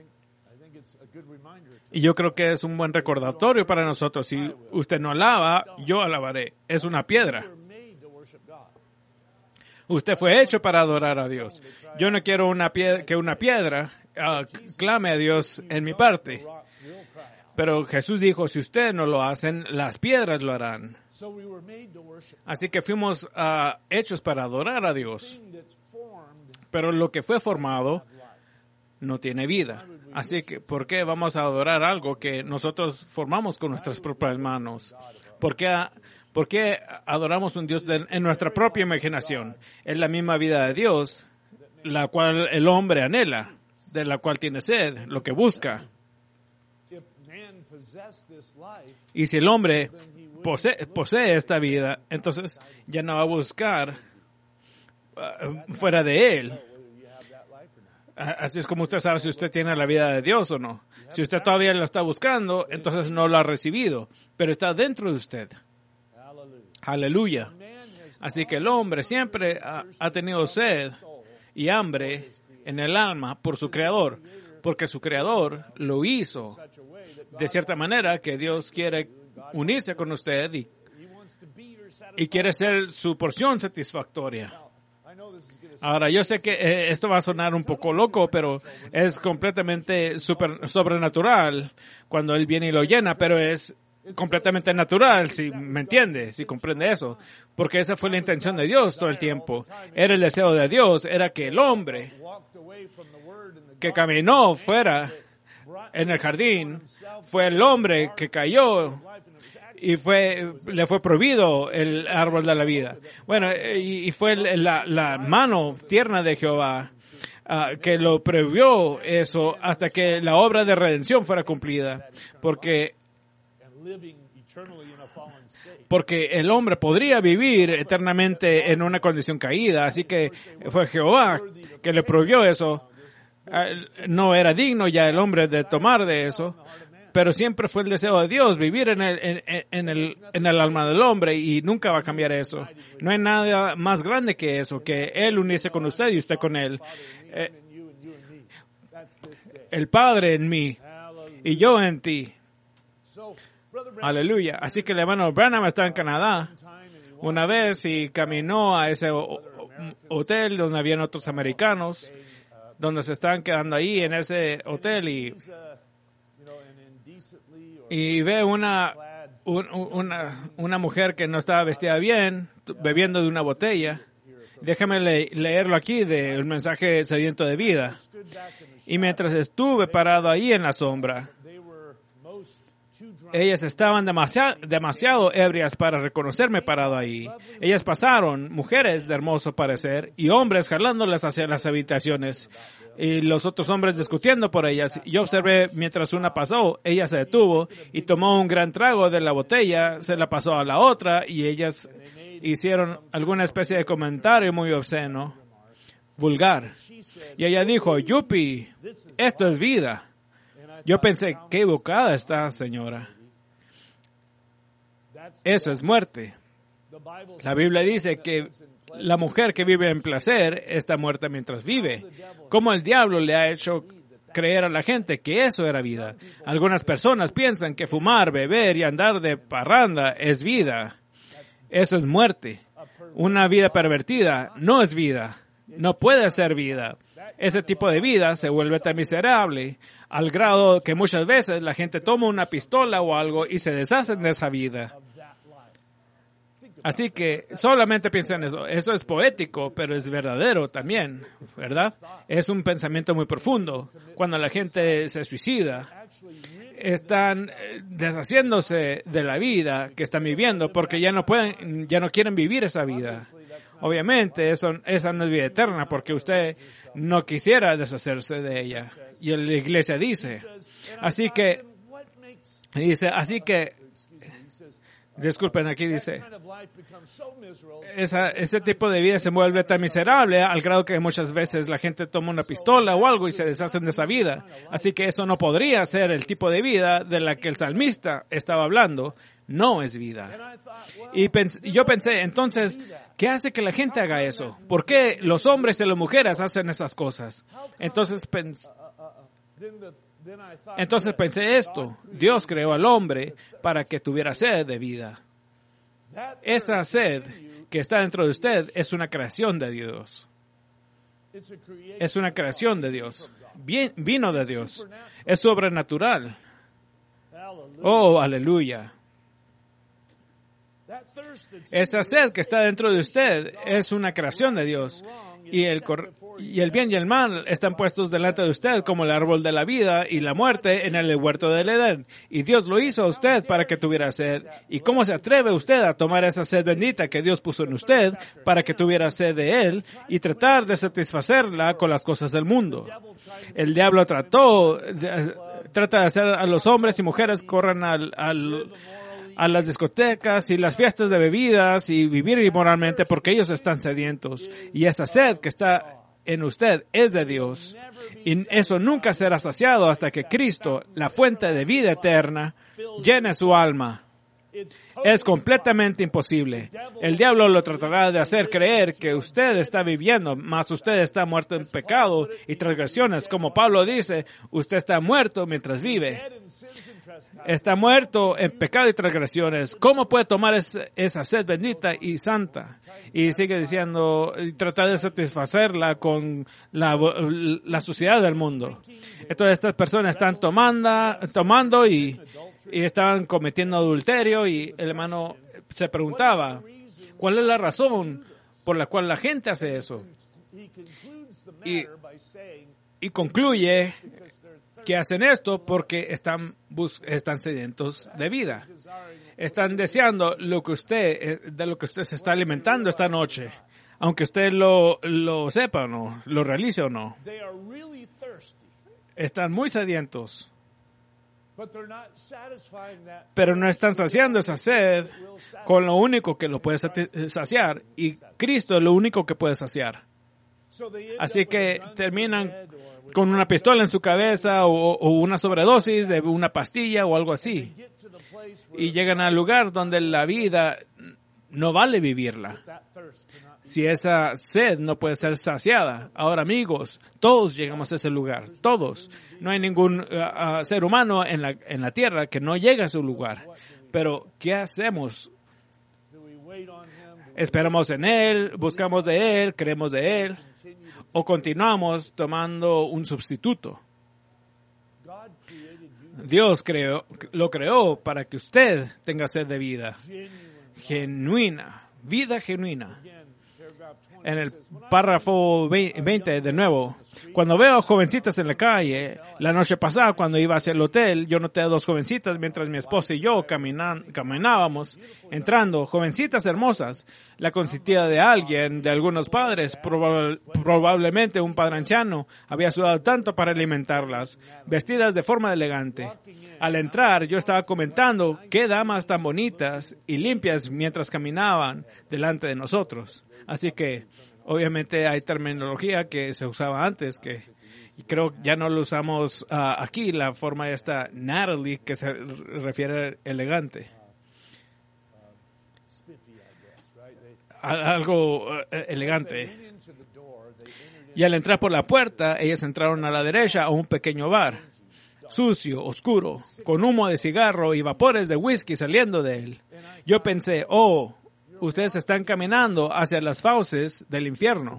Y yo creo que es un buen recordatorio para nosotros. Si usted no alaba, yo alabaré. Es una piedra. Usted fue hecho para adorar a Dios. Yo no quiero una piedra, que una piedra uh, clame a Dios en mi parte. Pero Jesús dijo, si ustedes no lo hacen, las piedras lo harán. Así que fuimos uh, hechos para adorar a Dios. Pero lo que fue formado no tiene vida. Así que, ¿por qué vamos a adorar algo que nosotros formamos con nuestras propias manos? ¿Por qué, por qué adoramos un Dios de, en nuestra propia imaginación? Es la misma vida de Dios, la cual el hombre anhela, de la cual tiene sed, lo que busca. Y si el hombre posee, posee esta vida, entonces ya no va a buscar uh, fuera de él. Así es como usted sabe si usted tiene la vida de Dios o no. Si usted todavía lo está buscando, entonces no lo ha recibido, pero está dentro de usted. Aleluya. Así que el hombre siempre ha, ha tenido sed y hambre en el alma por su Creador, porque su Creador lo hizo de cierta manera que Dios quiere unirse con usted y, y quiere ser su porción satisfactoria. Ahora, yo sé que eh, esto va a sonar un poco loco, pero es completamente super, sobrenatural cuando Él viene y lo llena, pero es completamente natural, si me entiende, si comprende eso, porque esa fue la intención de Dios todo el tiempo. Era el deseo de Dios, era que el hombre que caminó fuera en el jardín fue el hombre que cayó y fue le fue prohibido el árbol de la vida. Bueno, y, y fue la, la mano tierna de Jehová uh, que lo prohibió eso hasta que la obra de redención fuera cumplida, porque porque el hombre podría vivir eternamente en una condición caída, así que fue Jehová que le prohibió eso. No era digno ya el hombre de tomar de eso, pero siempre fue el deseo de Dios vivir en el, en, en, el, en el alma del hombre y nunca va a cambiar eso. No hay nada más grande que eso, que Él unirse con usted y usted con Él. Eh, el Padre en mí y yo en ti. Aleluya. Así que el hermano Branham está en Canadá una vez y caminó a ese hotel donde habían otros americanos, donde se estaban quedando ahí en ese hotel y, y ve una, un, una, una mujer que no estaba vestida bien, bebiendo de una botella. Déjame le, leerlo aquí del mensaje sediento de vida. Y mientras estuve parado ahí en la sombra, ellas estaban demasiado, demasiado ebrias para reconocerme parado ahí. Ellas pasaron, mujeres de hermoso parecer, y hombres jalándolas hacia las habitaciones, y los otros hombres discutiendo por ellas. Yo observé mientras una pasó, ella se detuvo y tomó un gran trago de la botella, se la pasó a la otra, y ellas hicieron alguna especie de comentario muy obsceno, vulgar. Y ella dijo, yupi, esto es vida. Yo pensé, qué equivocada está, señora. Eso es muerte. La Biblia dice que la mujer que vive en placer está muerta mientras vive. ¿Cómo el diablo le ha hecho creer a la gente que eso era vida? Algunas personas piensan que fumar, beber y andar de parranda es vida. Eso es muerte. Una vida pervertida no es vida. No puede ser vida. Ese tipo de vida se vuelve tan miserable al grado que muchas veces la gente toma una pistola o algo y se deshacen de esa vida. Así que solamente piensen en eso. Eso es poético, pero es verdadero también, ¿verdad? Es un pensamiento muy profundo. Cuando la gente se suicida, están deshaciéndose de la vida que están viviendo porque ya no pueden, ya no quieren vivir esa vida. Obviamente, eso, esa no es vida eterna porque usted no quisiera deshacerse de ella. Y la iglesia dice, así que, dice, así que, disculpen, aquí dice, esa, ese tipo de vida se vuelve tan miserable al grado que muchas veces la gente toma una pistola o algo y se deshacen de esa vida. Así que eso no podría ser el tipo de vida de la que el salmista estaba hablando. No es vida. Y pens- yo pensé, entonces, ¿qué hace que la gente haga eso? ¿Por qué los hombres y las mujeres hacen esas cosas? Entonces, pens- Entonces pensé esto, Dios creó al hombre para que tuviera sed de vida. Esa sed que está dentro de usted es una creación de Dios. Es una creación de Dios. Bien, vino de Dios. Es sobrenatural. Oh, aleluya. Esa sed que está dentro de usted es una creación de Dios. Y el, y el bien y el mal están puestos delante de usted como el árbol de la vida y la muerte en el huerto del Edén. Y Dios lo hizo a usted para que tuviera sed. ¿Y cómo se atreve usted a tomar esa sed bendita que Dios puso en usted para que tuviera sed de Él y tratar de satisfacerla con las cosas del mundo? El diablo trató, de, trata de hacer a los hombres y mujeres corran al, al a las discotecas y las fiestas de bebidas y vivir inmoralmente porque ellos están sedientos. Y esa sed que está en usted es de Dios. Y eso nunca será saciado hasta que Cristo, la fuente de vida eterna, llene su alma. Es completamente imposible. El diablo lo tratará de hacer creer que usted está viviendo, mas usted está muerto en pecado y transgresiones. Como Pablo dice, usted está muerto mientras vive. Está muerto en pecado y transgresiones. ¿Cómo puede tomar esa, esa sed bendita y santa? Y sigue diciendo, y tratar de satisfacerla con la, la suciedad del mundo. Entonces estas personas están tomando, tomando y, y estaban cometiendo adulterio, y el hermano se preguntaba, ¿cuál es la razón por la cual la gente hace eso? Y, y concluye que hacen esto porque están, bus- están sedientos de vida. Están deseando lo que usted, de lo que usted se está alimentando esta noche, aunque usted lo, lo sepa o no, lo realice o no. Están muy sedientos, pero no están saciando esa sed con lo único que lo puede saciar, y Cristo es lo único que puede saciar. Así que terminan con una pistola en su cabeza o, o una sobredosis de una pastilla o algo así, y llegan al lugar donde la vida no vale vivirla si esa sed no puede ser saciada. Ahora, amigos, todos llegamos a ese lugar, todos. No hay ningún uh, uh, ser humano en la, en la tierra que no llegue a ese lugar. Pero, ¿qué hacemos? ¿Esperamos en Él? ¿Buscamos de Él? ¿Creemos de Él? ¿O continuamos tomando un sustituto? Dios creó, lo creó para que usted tenga sed de vida genuina, vida genuina. En el párrafo veinte, de nuevo, cuando veo jovencitas en la calle, la noche pasada cuando iba hacia el hotel, yo noté a dos jovencitas mientras mi esposa y yo caminan, caminábamos, entrando, jovencitas hermosas. La consentida de alguien, de algunos padres, proba- probablemente un padre anciano, había sudado tanto para alimentarlas, vestidas de forma elegante. Al entrar, yo estaba comentando qué damas tan bonitas y limpias mientras caminaban delante de nosotros. Así que, obviamente, hay terminología que se usaba antes, que y creo ya no lo usamos uh, aquí, la forma esta Natalie, que se refiere a elegante. Algo uh, elegante. Y al entrar por la puerta, ellas entraron a la derecha a un pequeño bar, sucio, oscuro, con humo de cigarro y vapores de whisky saliendo de él. Yo pensé, oh, ustedes están caminando hacia las fauces del infierno,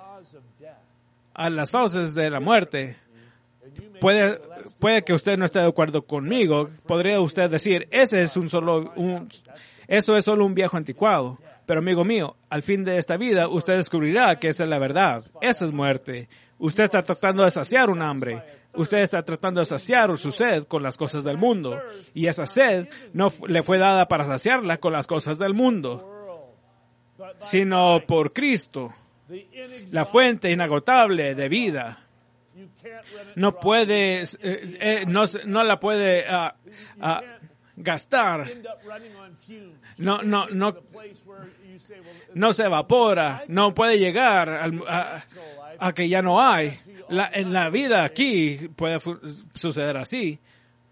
a las fauces de la muerte. Puede, puede que usted no esté de acuerdo conmigo. Podría usted decir, ese es un solo, un, eso es solo un viejo anticuado. Pero amigo mío, al fin de esta vida, usted descubrirá que esa es la verdad. Eso es muerte. Usted está tratando de saciar un hambre. Usted está tratando de saciar su sed con las cosas del mundo. Y esa sed no le fue dada para saciarla con las cosas del mundo, sino por Cristo, la fuente inagotable de vida. No puede, eh, eh, no, no la puede uh, uh, gastar. No, no, no, no se evapora. No puede llegar al, a, a que ya no hay. La, en la vida aquí puede fu- suceder así.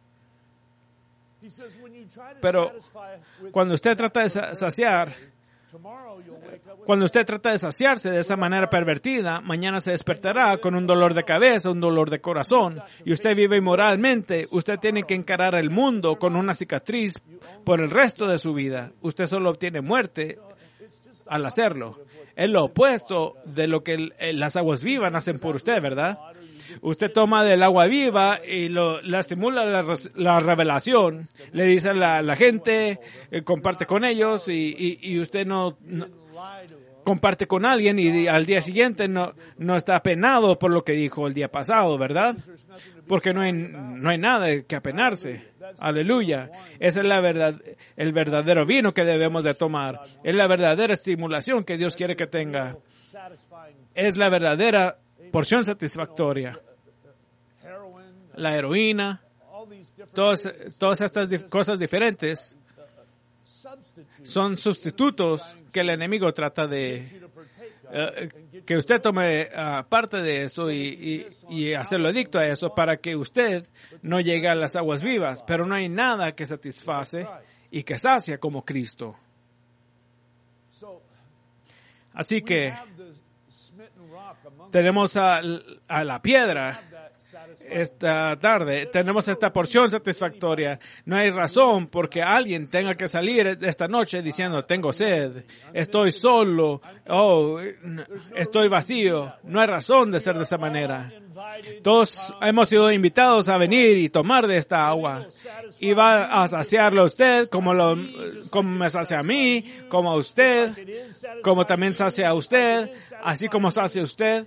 Pero cuando usted trata de saciar Cuando usted trata de saciarse de esa manera pervertida, mañana se despertará con un dolor de cabeza, un dolor de corazón, y usted vive inmoralmente. Usted tiene que encarar el mundo con una cicatriz por el resto de su vida. Usted solo obtiene muerte al hacerlo. Es lo opuesto de lo que el, el, las aguas vivas hacen por usted, ¿verdad? Usted toma del agua viva y lo, la estimula la, la revelación. Le dice a la, la gente, eh, comparte con ellos y, y, y usted no, no comparte con alguien y al día siguiente no, no está apenado por lo que dijo el día pasado, ¿verdad? Porque no hay, no hay nada que apenarse. Aleluya. Esa es la verdad, el verdadero vino que debemos de tomar. Es la verdadera estimulación que Dios quiere que tenga. Es la verdadera porción satisfactoria. La heroína, todas, todas estas dif- cosas diferentes son sustitutos que el enemigo trata de uh, que usted tome uh, parte de eso y, y, y hacerlo adicto a eso para que usted no llegue a las aguas vivas. Pero no hay nada que satisface y que sacia como Cristo. Así que tenemos a, a la piedra esta tarde. Tenemos esta porción satisfactoria. No hay razón porque alguien tenga que salir esta noche diciendo, tengo sed, estoy solo, oh, estoy vacío. No hay razón de ser de esa manera. Todos hemos sido invitados a venir y tomar de esta agua. Y va a saciarlo a usted como, lo, como me sacia a mí, como a usted, como también sacia a usted, así como sacia a usted.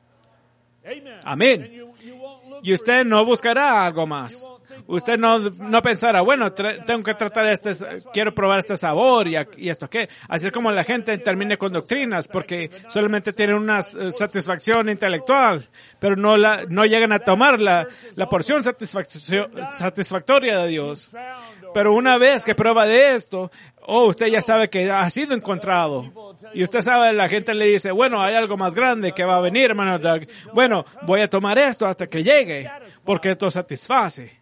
Amén. Y usted no buscará algo más. Usted no, no pensará, bueno, tra- tengo que tratar este, quiero probar este sabor y, y esto qué. Así es como la gente termina con doctrinas, porque solamente tienen una uh, satisfacción intelectual, pero no la, no llegan a tomar la, la porción satisfac- satisfactoria de Dios. Pero una vez que prueba de esto, oh, usted ya sabe que ha sido encontrado. Y usted sabe, la gente le dice, bueno, hay algo más grande que va a venir, hermano Doug. Bueno, voy a tomar esto hasta que llegue, porque esto satisface.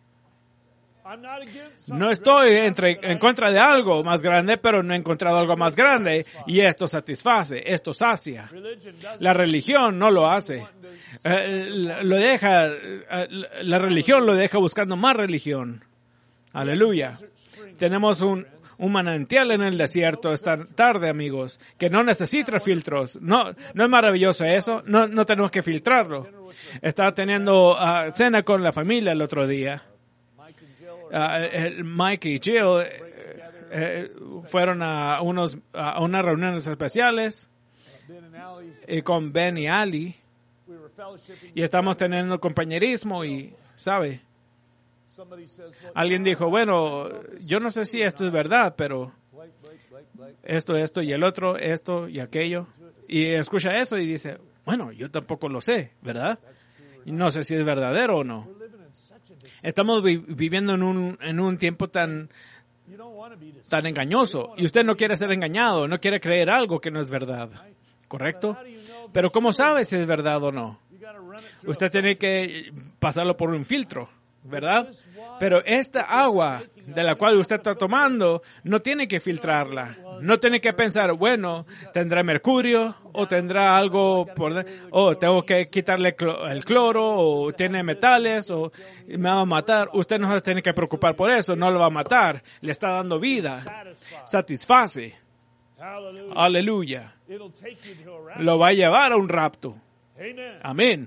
No estoy entre, en contra de algo más grande, pero no he encontrado algo más grande y esto satisface, esto sacia. La religión no lo hace. Eh, lo deja, eh, la religión lo deja buscando más religión. Aleluya. Tenemos un, un manantial en el desierto esta tarde, amigos, que no necesita filtros. No, no es maravilloso eso. No, no tenemos que filtrarlo. Estaba teniendo uh, cena con la familia el otro día. Uh, Mike y Jill eh, eh, fueron a unos a unas reuniones especiales y con Ben y Ali y estamos teniendo compañerismo y sabe, alguien dijo, bueno, yo no sé si esto es verdad, pero esto, esto y el otro, esto y aquello, y escucha eso y dice, bueno, yo tampoco lo sé, ¿verdad? Y no sé si es verdadero o no. Estamos vi- viviendo en un, en un tiempo tan, tan engañoso. Y usted no quiere ser engañado, no quiere creer algo que no es verdad. ¿Correcto? Pero ¿cómo sabe si es verdad o no? Usted tiene que pasarlo por un filtro, ¿verdad? Pero esta agua de la cual usted está tomando, no tiene que filtrarla. No tiene que pensar, bueno, ¿tendrá mercurio? ¿O tendrá algo por... o tengo que quitarle clo- el cloro? ¿O tiene metales? ¿O me va a matar? Usted no se tiene que preocupar por eso. No lo va a matar. Le está dando vida. Satisface. Aleluya. Lo va a llevar a un rapto. Amén.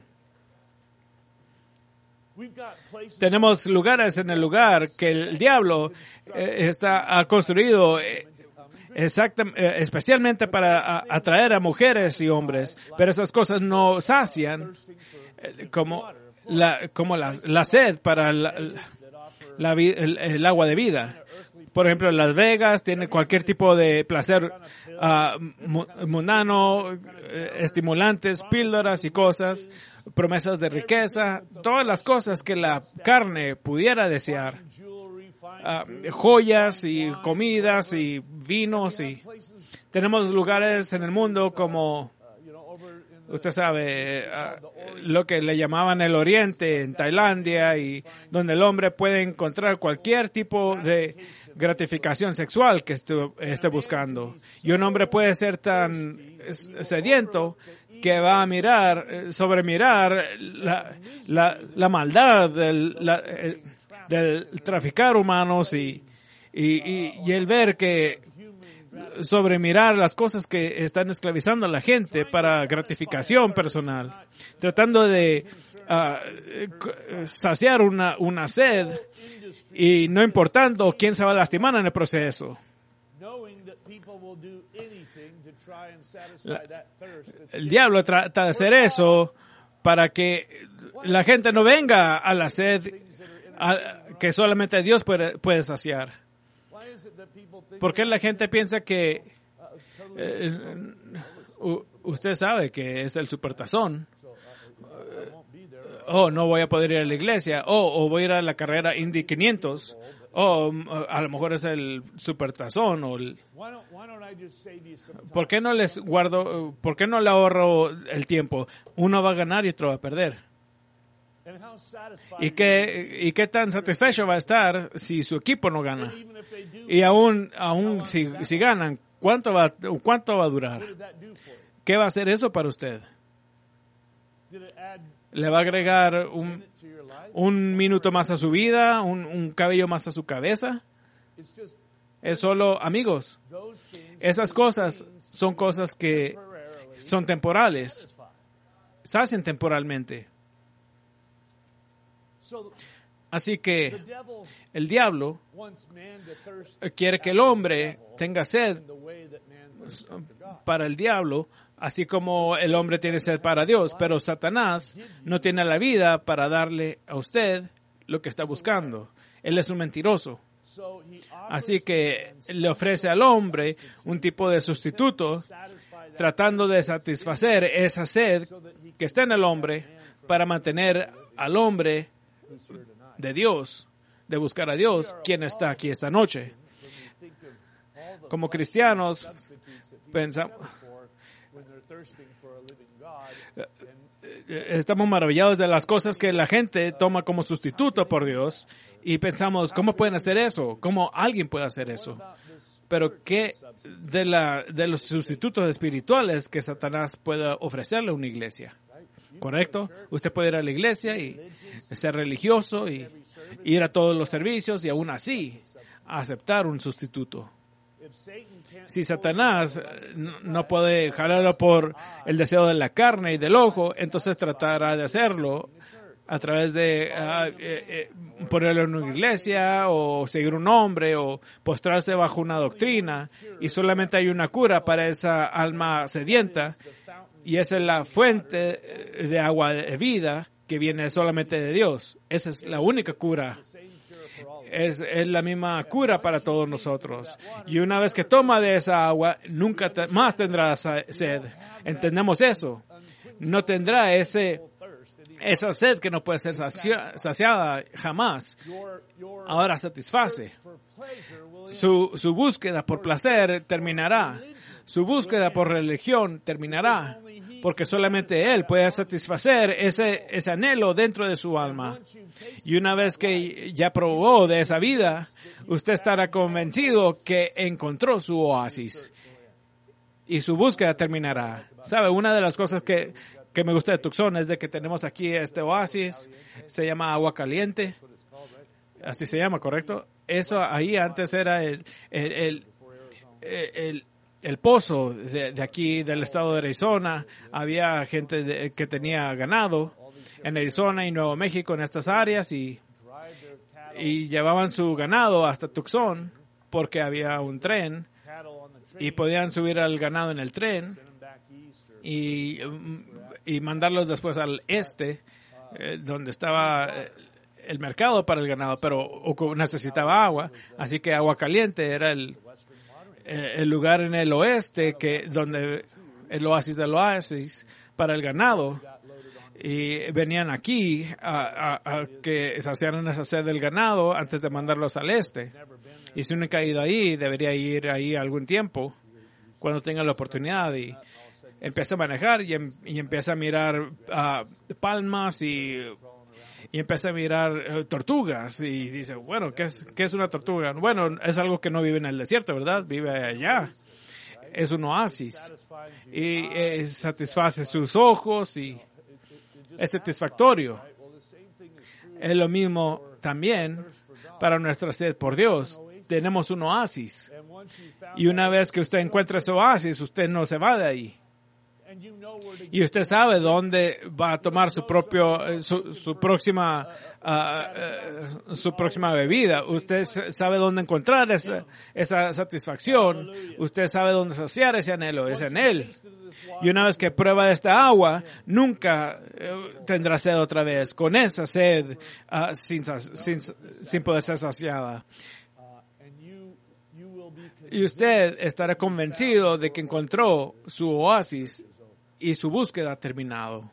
Tenemos lugares en el lugar que el diablo eh, está ha construido eh, exacta, eh, especialmente para a, atraer a mujeres y hombres, pero esas cosas no sacian eh, como la como la, la sed para la, la, el, el agua de vida. Por ejemplo, en Las Vegas tiene cualquier tipo de placer uh, mundano, eh, estimulantes, píldoras y cosas, promesas de riqueza, todas las cosas que la carne pudiera desear. Uh, joyas y comidas y vinos y tenemos lugares en el mundo como Usted sabe uh, lo que le llamaban el Oriente en Tailandia, y donde el hombre puede encontrar cualquier tipo de gratificación sexual que esté, esté buscando. Y un hombre puede ser tan sediento que va a mirar, sobremirar la, la, la maldad del, la, del traficar humanos y, y, y, y el ver que sobremirar las cosas que están esclavizando a la gente para gratificación personal, tratando de uh, saciar una, una sed y no importando quién se va a lastimar en el proceso. La, el diablo trata de hacer eso para que la gente no venga a la sed a, que solamente Dios puede, puede saciar. ¿Por qué la gente piensa que eh, usted sabe que es el supertazón? Oh, no voy a poder ir a la iglesia. Oh, o voy a ir a la carrera Indy quinientos. Oh, a lo mejor es el supertazón. O el... ¿Por qué no les guardo, por qué no le ahorro el tiempo? Uno va a ganar y otro va a perder. ¿Y qué, y qué tan satisfecho va a estar si su equipo no gana? Y aún, aún si, si ganan, ¿cuánto va, cuánto va a durar? ¿Qué va a hacer eso para usted? ¿Le va a agregar un, un minuto más a su vida? Un, ¿Un cabello más a su cabeza? Es solo, amigos, esas cosas son cosas que son temporales. Se hacen temporalmente. Así que el diablo quiere que el hombre tenga sed para el diablo, así como el hombre tiene sed para Dios, pero Satanás no tiene la vida para darle a usted lo que está buscando. Él es un mentiroso. Así que le ofrece al hombre un tipo de sustituto, tratando de satisfacer esa sed que está en el hombre para mantener al hombre de Dios, de buscar a Dios, quien está aquí esta noche. Como cristianos, pensamos, estamos maravillados de las cosas que la gente toma como sustituto por Dios y pensamos, ¿cómo pueden hacer eso? ¿Cómo alguien puede hacer eso? Pero ¿qué de, la, de los sustitutos espirituales que Satanás pueda ofrecerle a una iglesia? ¿Correcto? Usted puede ir a la iglesia y ser religioso y ir a todos los servicios y aún así aceptar un sustituto. Si Satanás no puede jalarlo por el deseo de la carne y del ojo, entonces tratará de hacerlo a través de uh, eh, eh, ponerlo en una iglesia o seguir un hombre o postrarse bajo una doctrina, y solamente hay una cura para esa alma sedienta, y esa es la fuente de agua de vida que viene solamente de Dios. Esa es la única cura. Es, es la misma cura para todos nosotros. Y una vez que toma de esa agua, nunca te, más tendrá sed. ¿Entendemos eso? No tendrá ese, esa sed que no puede ser sacia, saciada jamás. Ahora satisface. Su, su búsqueda por placer terminará. Su búsqueda por religión terminará. Porque solamente Él puede satisfacer ese, ese anhelo dentro de su alma. Y una vez que ya probó de esa vida, usted estará convencido que encontró su oasis. Y su búsqueda terminará. ¿Sabe? Una de las cosas que, que me gusta de Tucson es de que tenemos aquí este oasis. Se llama Agua Caliente. Así se llama, ¿correcto? Eso ahí antes era el... el, el, el, el El pozo de, de aquí del estado de Arizona. Había gente de, que tenía ganado en Arizona y Nuevo México, en estas áreas, y, y llevaban su ganado hasta Tucson porque había un tren y podían subir al ganado en el tren y, y mandarlos después al este, eh, donde estaba el mercado para el ganado, pero necesitaba agua, así que Agua Caliente era el el lugar en el oeste que donde el oasis del oasis para el ganado, y venían aquí a, a, a que saciaran esa sed del ganado antes de mandarlos al este. Y si uno ha ido ahí, debería ir ahí algún tiempo cuando tenga la oportunidad. Y empieza a manejar y, em, y empieza a mirar uh, palmas y, y empieza a mirar uh, tortugas y dice, bueno, ¿qué es, ¿qué es una tortuga? Bueno, es algo que no vive en el desierto, ¿verdad? Vive allá. Es un oasis y eh, satisface sus ojos y es satisfactorio. Es lo mismo también para nuestra sed por Dios. Tenemos un oasis. Y una vez que usted encuentra ese oasis, usted no se va de ahí. Y usted sabe dónde va a tomar su propio, su, su próxima, uh, uh, su próxima bebida. Usted sabe dónde encontrar esa, esa satisfacción. Usted sabe dónde saciar ese anhelo. Es en Él. Y una vez que prueba esta agua, nunca uh, tendrá sed otra vez. Con esa sed, uh, sin, sin, sin poder ser saciada. Y usted estará convencido de que encontró su oasis y su búsqueda ha terminado.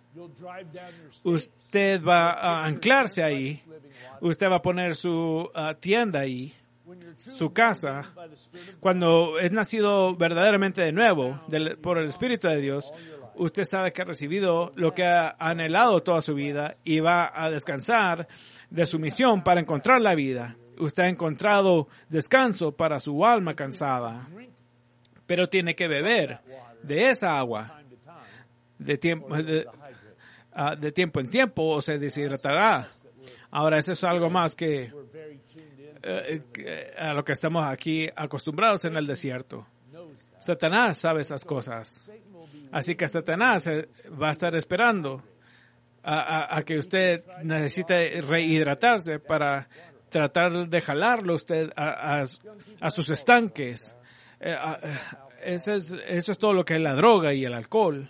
Usted va a anclarse ahí. Usted va a poner su uh, tienda ahí, su casa. Cuando es nacido verdaderamente de nuevo del, por el Espíritu de Dios, usted sabe que ha recibido lo que ha anhelado toda su vida y va a descansar de su misión para encontrar la vida. Usted ha encontrado descanso para su alma cansada, pero tiene que beber de esa agua de tiempo, de, uh, de tiempo en tiempo o se deshidratará. Ahora, eso es algo más que, uh, que a lo que estamos aquí acostumbrados en el desierto. Satanás sabe esas cosas. Así que Satanás va a estar esperando a, a, a que usted necesite rehidratarse para tratar de jalarlo usted a, a, a sus estanques. Eh, a, eso, es, eso es todo lo que es la droga y el alcohol.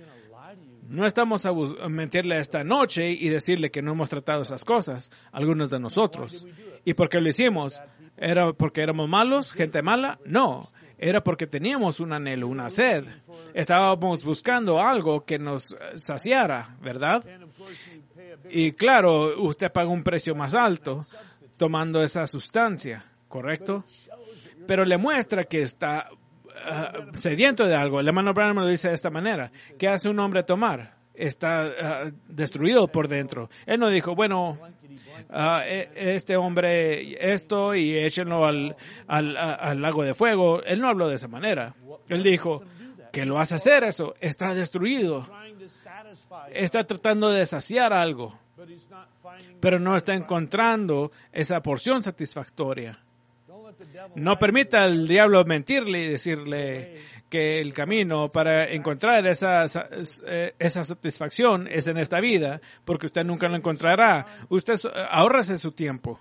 No estamos a, a mentirle esta noche y decirle que no hemos tratado esas cosas, algunos de nosotros. ¿Y por qué lo hicimos? ¿Era porque éramos malos, gente mala? No, era porque teníamos un anhelo, una sed. Estábamos buscando algo que nos saciara, ¿verdad? Y claro, usted paga un precio más alto tomando esa sustancia, ¿correcto? Pero le muestra que está uh, sediento de algo. El hermano Branham lo dice de esta manera. ¿Qué hace un hombre tomar? Está uh, destruido por dentro. Él no dijo, bueno, uh, este hombre esto y échenlo al, al, al lago de fuego. Él no habló de esa manera. Él dijo, ¿qué lo hace hacer eso? Está destruido. Está tratando de saciar algo, pero no está encontrando esa porción satisfactoria. No permita al diablo mentirle y decirle que el camino para encontrar esa, esa satisfacción es en esta vida, porque usted nunca lo encontrará. Usted ahórrese su tiempo.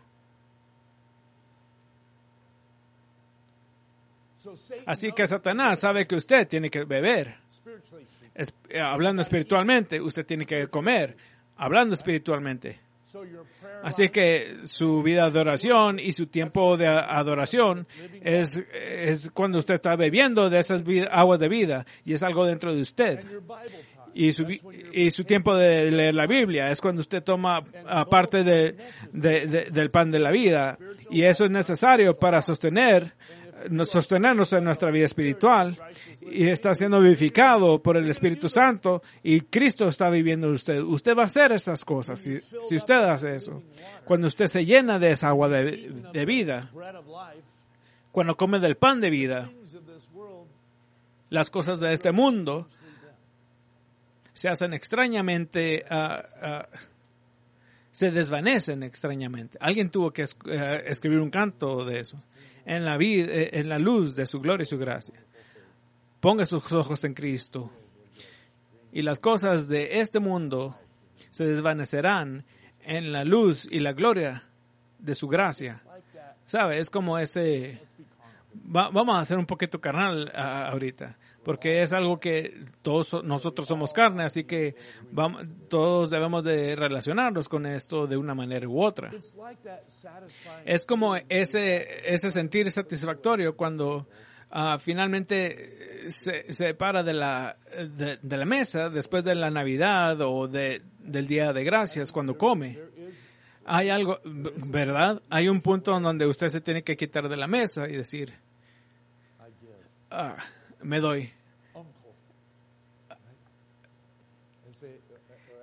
Así que Satanás sabe que usted tiene que beber. Es, hablando espiritualmente, usted tiene que comer. Hablando espiritualmente. Así que su vida de adoración y su tiempo de adoración es, es cuando usted está bebiendo de esas vida, aguas de vida y es algo dentro de usted. Y su, y su tiempo de leer la Biblia es cuando usted toma parte de, de, de, del pan de la vida. Y eso es necesario para sostener sostenernos en nuestra vida espiritual y está siendo vivificado por el Espíritu Santo y Cristo está viviendo en usted. Usted va a hacer esas cosas si, si usted hace eso. Cuando usted se llena de esa agua de, de vida, cuando come del pan de vida, las cosas de este mundo se hacen extrañamente, uh, uh, se desvanecen extrañamente. Alguien tuvo que es, uh, escribir un canto de eso. En la vida, en la luz de su gloria y su gracia. Ponga sus ojos en Cristo. Y las cosas de este mundo se desvanecerán en la luz y la gloria de su gracia. ¿Sabe? Es como ese... Va, vamos a hacer un poquito carnal a, ahorita. Porque es algo que todos nosotros somos carne, así que vamos, todos debemos de relacionarnos con esto de una manera u otra. Es como ese, ese sentir satisfactorio cuando uh, finalmente se, se para de la, de, de la mesa después de la Navidad o de, del Día de Gracias cuando come. Hay algo, ¿verdad? Hay un punto en donde usted se tiene que quitar de la mesa y decir... Ah, me doy.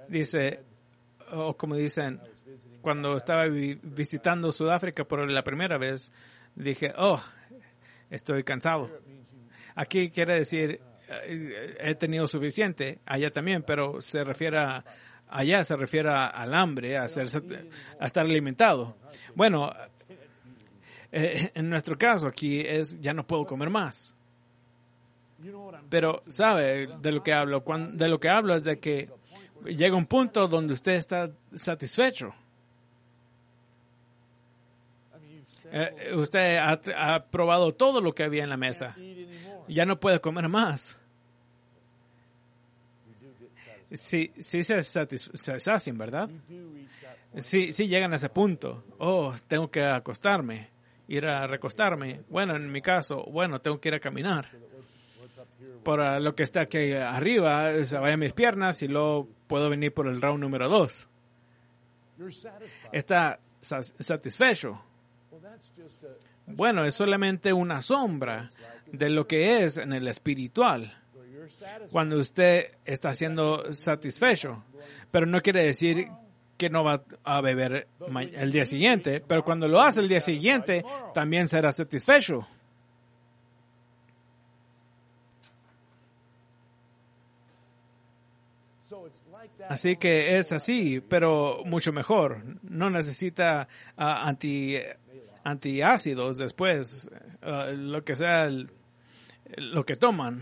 dice, o como dicen, cuando estaba vi- visitando Sudáfrica por la primera vez, dije, oh, estoy cansado. Aquí quiere decir, eh, he tenido suficiente, allá también, pero se refiere a, allá se refiere a- al hambre, a, ser, a estar alimentado. Bueno, eh, en nuestro caso aquí es, ya no puedo comer más. Pero, ¿sabe de lo que hablo? Cuando, de lo que hablo es de que llega un punto donde usted está satisfecho. Eh, usted ha, ha probado todo lo que había en la mesa. Ya no puede comer más. Sí, sí se, satis- se sacian, ¿verdad? Sí, sí llegan a ese punto. Oh, tengo que acostarme, ir a recostarme. Bueno, en mi caso, bueno, tengo que ir a caminar. Por lo que está aquí arriba, se vayan mis piernas y luego puedo venir por el round número dos. Está sa- satisfecho. Bueno, es solamente una sombra de lo que es en el espiritual. Cuando usted está siendo satisfecho, pero no quiere decir que no va a beber ma- el día siguiente, pero cuando lo hace el día siguiente, también será satisfecho. Así que es así, pero mucho mejor. No necesita uh, anti, antiácidos después, uh, lo que sea el, lo que toman.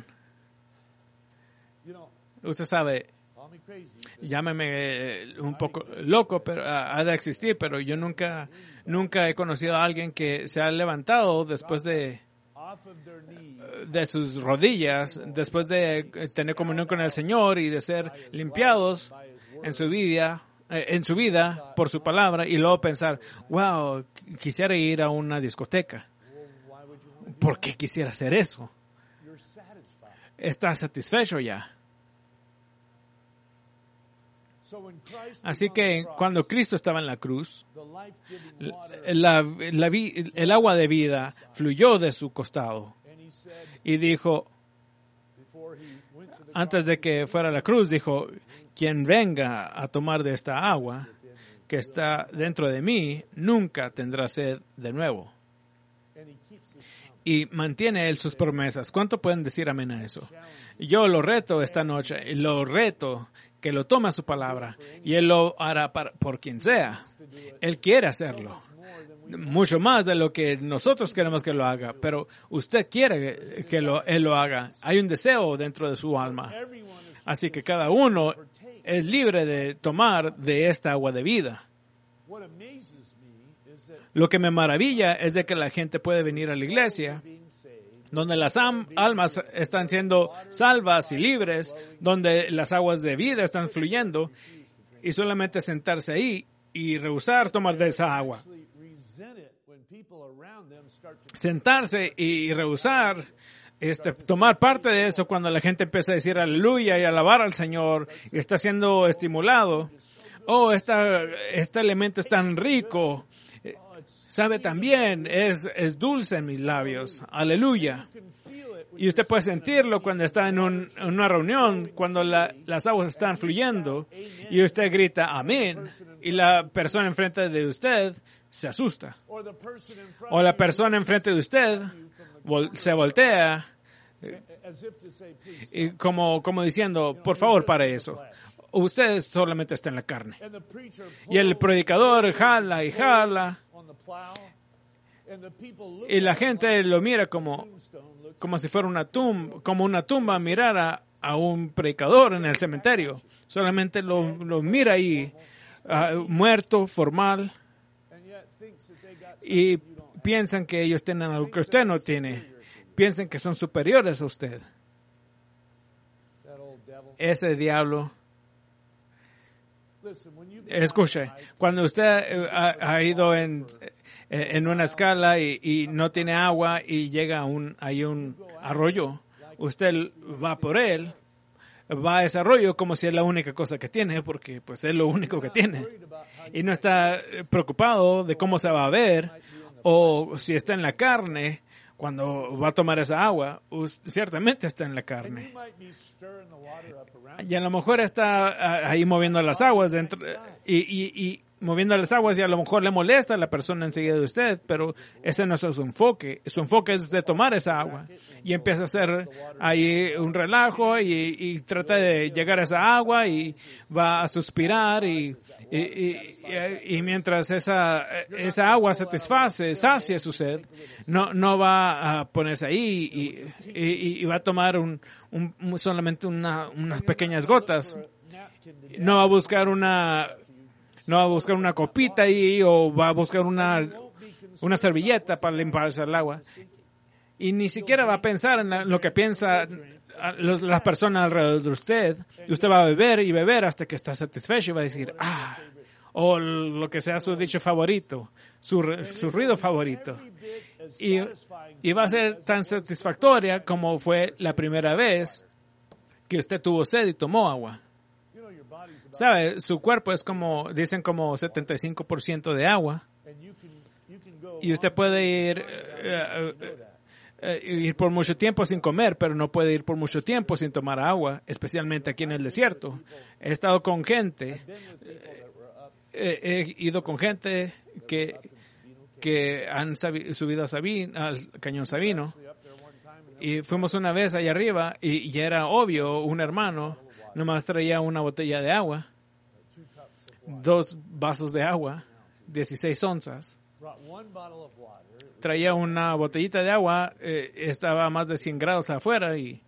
Usted sabe, llámeme un poco loco, pero uh, ha de existir, pero yo nunca, nunca he conocido a alguien que se ha levantado después de de sus rodillas, después de tener comunión con el Señor y de ser limpiados en su vida, eh, en su vida por su palabra, y luego pensar, wow, quisiera ir a una discoteca. ¿Por qué quisiera hacer eso? Está satisfecho ya. Así que cuando Cristo estaba en la cruz, la, la, el agua de vida fluyó de su costado. Y dijo, antes de que fuera a la cruz, dijo, quien venga a tomar de esta agua que está dentro de mí, nunca tendrá sed de nuevo. Y mantiene él sus promesas. ¿Cuánto pueden decir amén a eso? Yo lo reto esta noche, y lo reto que lo tome a su palabra, y él lo hará para, por quien sea. Él quiere hacerlo. Mucho más de lo que nosotros queremos que lo haga, pero usted quiere que lo, él lo haga. Hay un deseo dentro de su alma. Así que cada uno es libre de tomar de esta agua de vida. Lo que me maravilla es de que la gente puede venir a la iglesia, donde las am- almas están siendo salvas y libres, donde las aguas de vida están fluyendo, y solamente sentarse ahí y rehusar tomar de esa agua. Sentarse y rehusar este, tomar parte de eso cuando la gente empieza a decir aleluya y alabar al Señor y está siendo estimulado. Oh, esta, este elemento es tan rico. Sabe también, es, es dulce en mis labios. Aleluya. Y usted puede sentirlo cuando está en, un, en una reunión, cuando la, las aguas están fluyendo y usted grita amén y la persona enfrente de usted se asusta. O la persona enfrente de usted vol- se voltea y como, como diciendo, por favor, para eso. Usted solamente está en la carne. Y el predicador jala y jala. Y la gente lo mira como, como si fuera una tumba, como una tumba mirar a, a un predicador en el cementerio. Solamente lo, lo mira ahí, uh, muerto, formal. Y piensan que ellos tienen algo que usted no tiene. Piensan que son superiores a usted. Ese diablo. Escuche, cuando usted ha, ha ido en, en una escala y, y no tiene agua y llega a un, hay un arroyo, usted va por él, va a ese arroyo como si es la única cosa que tiene, porque pues es lo único que tiene. Y no está preocupado de cómo se va a ver O si está en la carne, cuando va a tomar esa agua, ciertamente está en la carne. Y a lo mejor está ahí moviendo las aguas dentro, y, y, y moviendo las aguas y a lo mejor le molesta a la persona enseguida de usted, pero ese no es su enfoque. Su enfoque es de tomar esa agua y empieza a hacer ahí un relajo y, y trata de llegar a esa agua y va a suspirar y, y, y, y mientras esa, esa agua satisface, sacia su sed, no, no va a ponerse ahí y, y, y va a tomar un, un, solamente una, unas pequeñas gotas. No va a buscar una No va a buscar una copita ahí o va a buscar una, una servilleta para limpiarse el agua. Y ni siquiera va a pensar en la, lo que piensan los, las personas alrededor de usted. Y usted va a beber y beber hasta que está satisfecho y va a decir, ah, o lo que sea su dicho favorito, su, su ruido favorito. Y, y va a ser tan satisfactoria como fue la primera vez que usted tuvo sed y tomó agua. ¿Sabe? Su cuerpo es como, dicen, como setenta y cinco por ciento de agua. Y usted puede ir, uh, uh, uh, ir por mucho tiempo sin comer, pero no puede ir por mucho tiempo sin tomar agua, especialmente aquí en el desierto. He estado con gente, he, he ido con gente que, que han subido a Sabino, al Cañón Sabino. Y fuimos una vez allá arriba y ya era obvio, un hermano nomás traía una botella de agua, dos vasos de agua, dieciséis onzas. Traía una botellita de agua, eh, estaba a más de cien grados afuera y,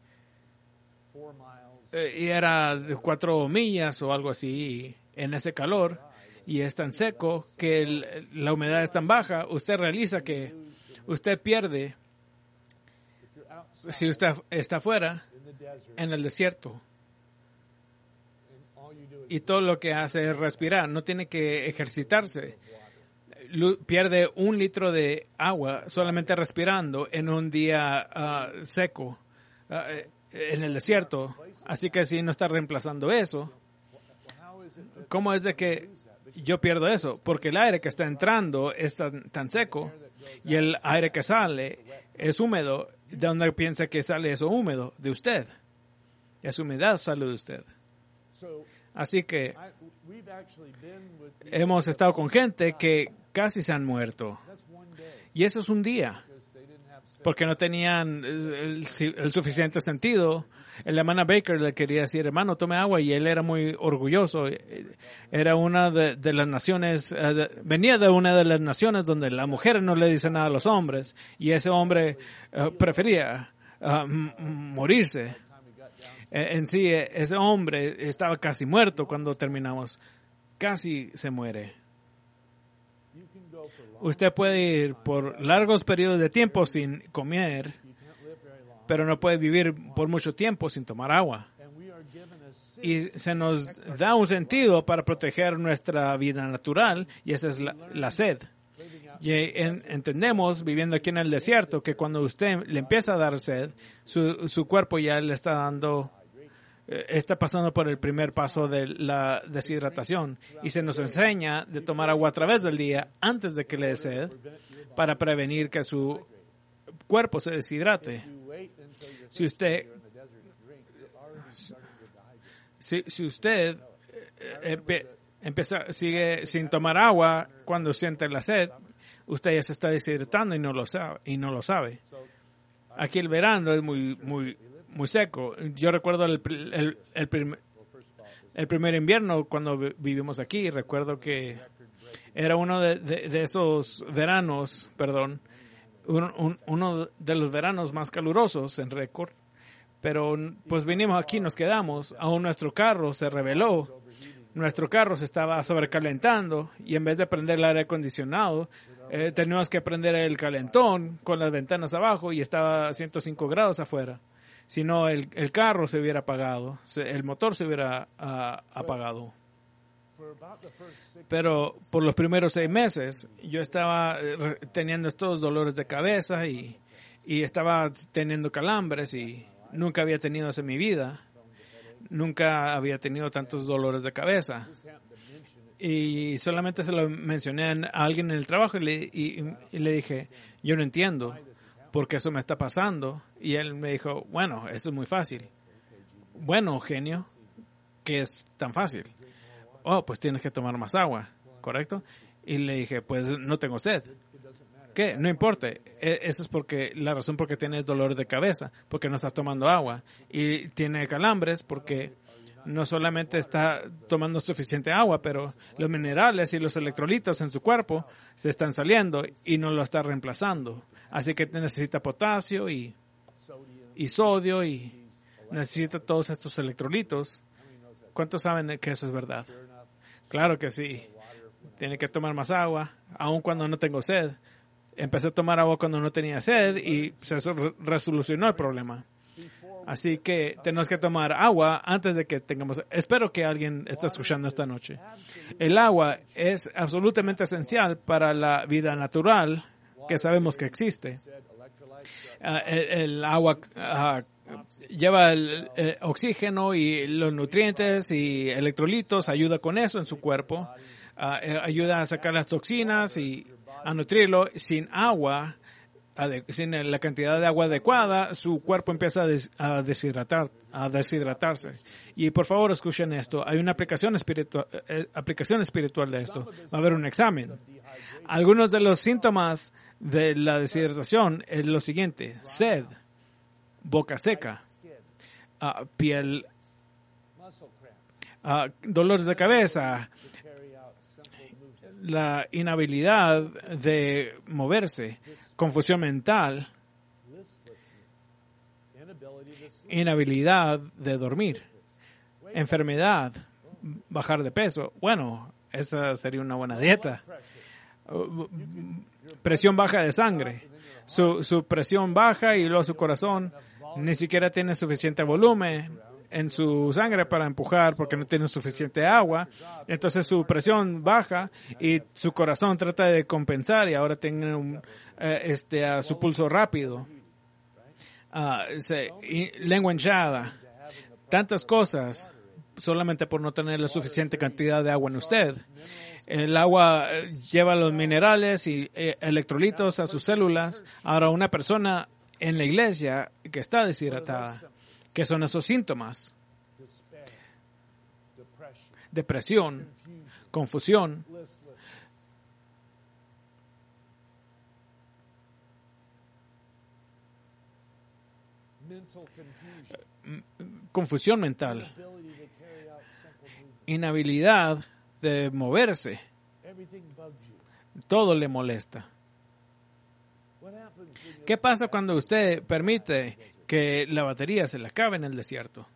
eh, y era de cuatro millas o algo así en ese calor. Y es tan seco que el, la humedad es tan baja, usted realiza que usted pierde si usted está afuera en el desierto. Y todo lo que hace es respirar, no tiene que ejercitarse. Pierde un litro de agua solamente respirando en un día uh, seco uh, en el desierto. Así que si no está reemplazando eso, ¿cómo es de que yo pierdo eso? Porque el aire que está entrando es tan, tan seco y el aire que sale es húmedo. ¿De dónde piensa que sale eso húmedo? De usted. Esa humedad sale de usted. Así que hemos estado con gente que casi se han muerto. Y eso es un día. Porque no tenían el, el suficiente sentido. El hermano Baker le quería decir, hermano, tome agua. Y él era muy orgulloso. Era una de, de las naciones, de, venía de una de las naciones donde las mujeres no le dicen nada a los hombres. Y ese hombre uh, prefería uh, m- morirse. En sí, ese hombre estaba casi muerto cuando terminamos. Casi se muere. Usted puede ir por largos periodos de tiempo sin comer, pero no puede vivir por mucho tiempo sin tomar agua. Y se nos da un sentido para proteger nuestra vida natural, y esa es la, la sed. Y en, entendemos, viviendo aquí en el desierto, que cuando usted le empieza a dar sed, su, su cuerpo ya le está dando, eh, está pasando por el primer paso de la deshidratación. Y se nos enseña de tomar agua a través del día antes de que le dé sed, para prevenir que su cuerpo se deshidrate. Si usted, si, si usted eh, empe, empieza, sigue sin tomar agua cuando siente la sed, usted ya se está deshidratando y no lo sabe. Y no lo sabe. Aquí el verano es muy, muy, muy seco. Yo recuerdo el, el, el, primer, el primer invierno cuando vivimos aquí. Recuerdo que era uno de, de, de esos veranos, perdón, un, un, uno de los veranos más calurosos en récord. Pero pues vinimos aquí, nos quedamos. Aún nuestro carro se rebeló. Nuestro carro se estaba sobrecalentando y en vez de prender el aire acondicionado, eh, teníamos que prender el calentón con las ventanas abajo y estaba a ciento cinco grados afuera. Si no, el, el carro se hubiera apagado, se, el motor se hubiera uh, apagado. Pero por los primeros seis meses yo estaba eh, teniendo estos dolores de cabeza y, y estaba teniendo calambres y nunca había tenido eso en mi vida. Nunca había tenido tantos dolores de cabeza. y solamente se lo mencioné a alguien en el trabajo y le, y, y le dije, yo no entiendo por qué eso me está pasando. Y él me dijo, bueno, eso es muy fácil. Bueno, genio, ¿qué es tan fácil? Oh, pues tienes que tomar más agua, ¿correcto? Y le dije, pues no tengo sed. ¿Qué? No importa. Eso es porque la razón por qué tienes dolor de cabeza, porque no estás tomando agua. Y tiene calambres porque no solamente está tomando suficiente agua, pero los minerales y los electrolitos en su cuerpo se están saliendo y no lo está reemplazando. Así que necesita potasio y, y sodio y necesita todos estos electrolitos. ¿Cuántos saben que eso es verdad? Claro que sí. Tiene que tomar más agua, aun cuando no tengo sed. Empecé a tomar agua cuando no tenía sed y pues, eso re- resolucionó el problema. Así que tenemos que tomar agua antes de que tengamos... Espero que alguien esté escuchando esta noche. El agua es absolutamente esencial para la vida natural que sabemos que existe. Uh, el, el agua uh, lleva el, el oxígeno y los nutrientes y electrolitos, ayuda con eso en su cuerpo. Uh, ayuda a sacar las toxinas y a nutrirlo. Sin agua, sin la cantidad de agua adecuada, su cuerpo empieza a, des, a, deshidratar, a deshidratarse. Y por favor, escuchen esto. Hay una aplicación espiritual, eh, aplicación espiritual de esto. Va a haber un examen. Algunos de los síntomas de la deshidratación es lo siguiente: sed, boca seca, uh, piel, uh, dolores de cabeza, la inhabilidad de moverse, confusión mental, inhabilidad de dormir, enfermedad, bajar de peso. Bueno, esa sería una buena dieta. Presión baja de sangre. Su, su presión baja y luego su corazón ni siquiera tiene suficiente volumen en su sangre para empujar porque no tiene suficiente agua. Entonces su presión baja y su corazón trata de compensar y ahora tiene un, eh, este, uh, su pulso rápido. Uh, se, y, lengua hinchada. Tantas cosas solamente por no tener la suficiente cantidad de agua en usted. El agua lleva los minerales y eh, electrolitos a sus células. Ahora una persona en la iglesia que está deshidratada, ¿qué son esos síntomas? Depresión, confusión, confusión mental, inhabilidad de moverse, todo le molesta. ¿Qué pasa cuando usted permite que la batería se le acabe en el desierto?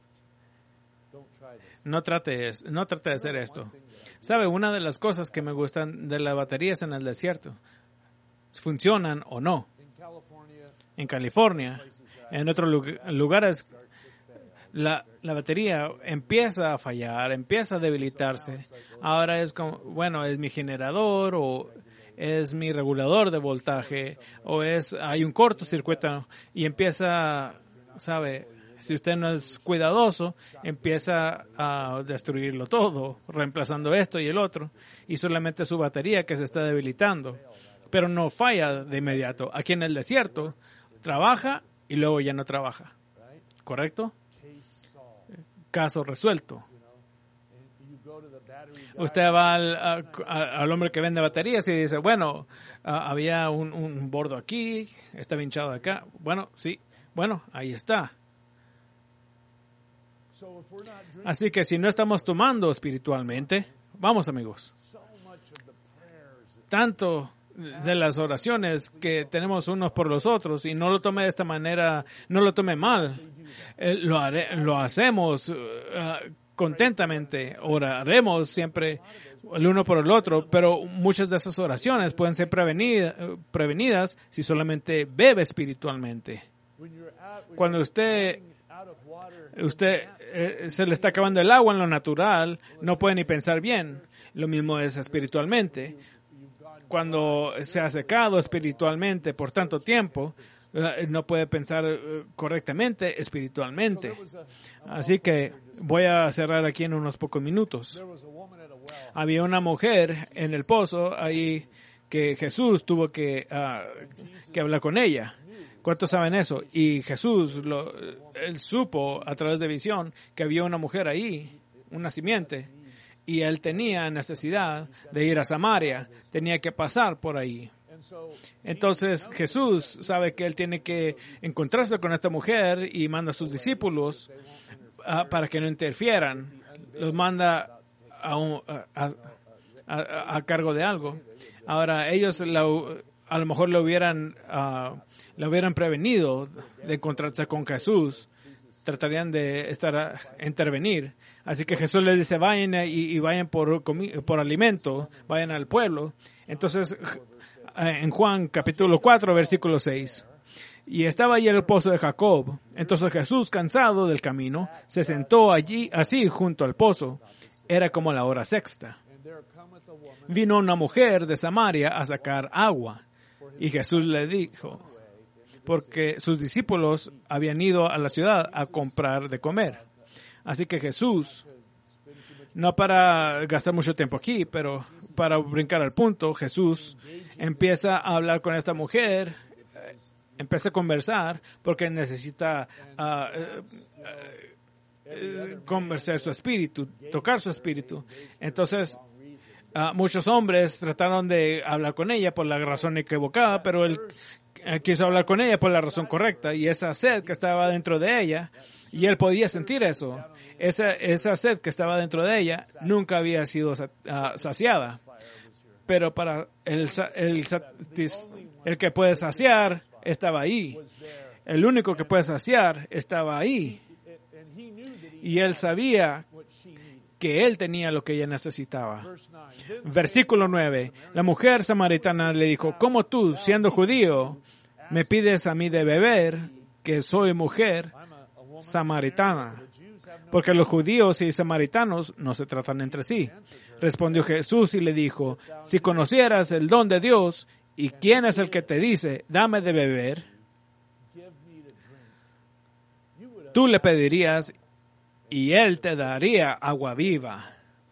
No trate, no trate de hacer esto. ¿Sabe? Una de las cosas que me gustan de las baterías en el desierto, funcionan o no. En California, en otros lugares, la, la batería empieza a fallar, empieza a debilitarse. Ahora es como, bueno, es mi generador o es mi regulador de voltaje o es hay un cortocircuito y empieza, ¿sabe? Si usted no es cuidadoso, empieza a destruirlo todo, reemplazando esto y el otro, y solamente su batería que se está debilitando. Pero no falla de inmediato. Aquí en el desierto, trabaja y luego ya no trabaja. ¿Correcto? Caso resuelto. Usted va al, a, a, al hombre que vende baterías y dice, bueno, uh, había un, un bordo aquí, está hinchado acá. Bueno, sí, bueno, ahí está. Así que si no estamos tomando espiritualmente, vamos amigos, tanto de las oraciones que tenemos unos por los otros, y no lo tome de esta manera, no lo tome mal, eh, lo, haré, lo hacemos uh, contentamente, oraremos siempre el uno por el otro, pero muchas de esas oraciones pueden ser prevenida, prevenidas si solamente bebe espiritualmente. Cuando usted usted eh, se le está acabando el agua en lo natural, no puede ni pensar bien. Lo mismo es espiritualmente. cuando se ha secado espiritualmente por tanto tiempo, no puede pensar correctamente espiritualmente. Así que voy a cerrar aquí en unos pocos minutos. Había una mujer en el pozo ahí que Jesús tuvo que, uh, que hablar con ella. ¿Cuántos saben eso? Y Jesús, lo, él supo a través de visión que había una mujer ahí, una simiente, y él tenía necesidad de ir a Samaria, tenía que pasar por ahí. Entonces Jesús sabe que él tiene que encontrarse con esta mujer y manda a sus discípulos uh, para que no interfieran. Los manda a, un, a, a, a cargo de algo. Ahora ellos la, a lo mejor lo hubieran, uh, lo hubieran prevenido de encontrarse con Jesús. Tratarían de estar a intervenir. Así que Jesús les dice, vayan y, y vayan por, por alimento, vayan al pueblo. Entonces, en Juan capítulo cuatro, versículo seis. Y estaba allí el pozo de Jacob. Entonces Jesús, cansado del camino, se sentó allí, así junto al pozo. Era como la hora sexta. Vino una mujer de Samaria a sacar agua. Y Jesús le dijo, porque sus discípulos habían ido a la ciudad a comprar de comer. Así que Jesús, no para gastar mucho tiempo aquí, pero para brincar al punto, Jesús empieza a hablar con esta mujer, eh, empieza a conversar porque necesita uh, uh, uh, conversar su espíritu, tocar su espíritu. Entonces, uh, muchos hombres trataron de hablar con ella por la razón equivocada, pero él uh, quiso hablar con ella por la razón correcta, y esa sed que estaba dentro de ella, y él podía sentir eso, esa, esa sed que estaba dentro de ella nunca había sido uh, saciada. Pero para el, el, el que puede saciar estaba ahí. El único que puede saciar estaba ahí. Y él sabía que él tenía lo que ella necesitaba. Versículo nueve. La mujer samaritana le dijo, ¿cómo tú, siendo judío, me pides a mí de beber, que soy mujer samaritana? Porque los judíos y samaritanos no se tratan entre sí. Respondió Jesús y le dijo, si conocieras el don de Dios y quién es el que te dice, dame de beber, tú le pedirías y él te daría agua viva.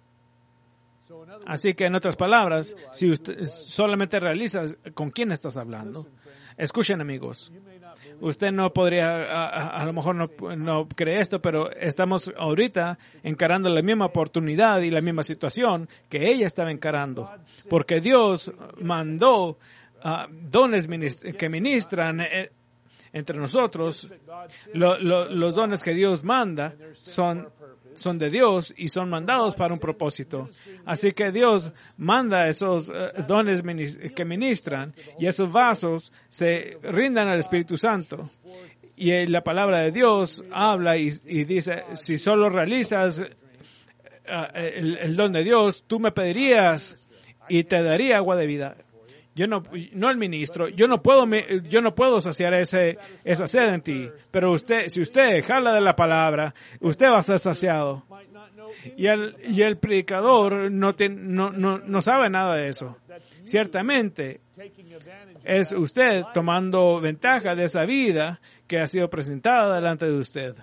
Así que en otras palabras, si usted solamente realizas con quién estás hablando. Escuchen, amigos. Usted no podría, a, a, a lo mejor no, no cree esto, pero estamos ahorita encarando la misma oportunidad y la misma situación que ella estaba encarando. Porque Dios mandó uh, dones minist- que ministran eh, entre nosotros. Lo, lo, los dones que Dios manda son, son de Dios y son mandados para un propósito. Así que Dios manda esos uh, dones minis- que ministran, y esos vasos se rindan al Espíritu Santo. Y la palabra de Dios habla y, y dice, si solo realizas uh, el, el don de Dios, tú me pedirías y te daría agua de vida. Yo no, no el ministro, yo no puedo, yo no puedo saciar ese, esa sed en ti, pero usted, si usted jala de la palabra, usted va a ser saciado. Y el, y el predicador no, tiene, no, no, no sabe nada de eso. Ciertamente, es usted tomando ventaja de esa vida que ha sido presentada delante de usted.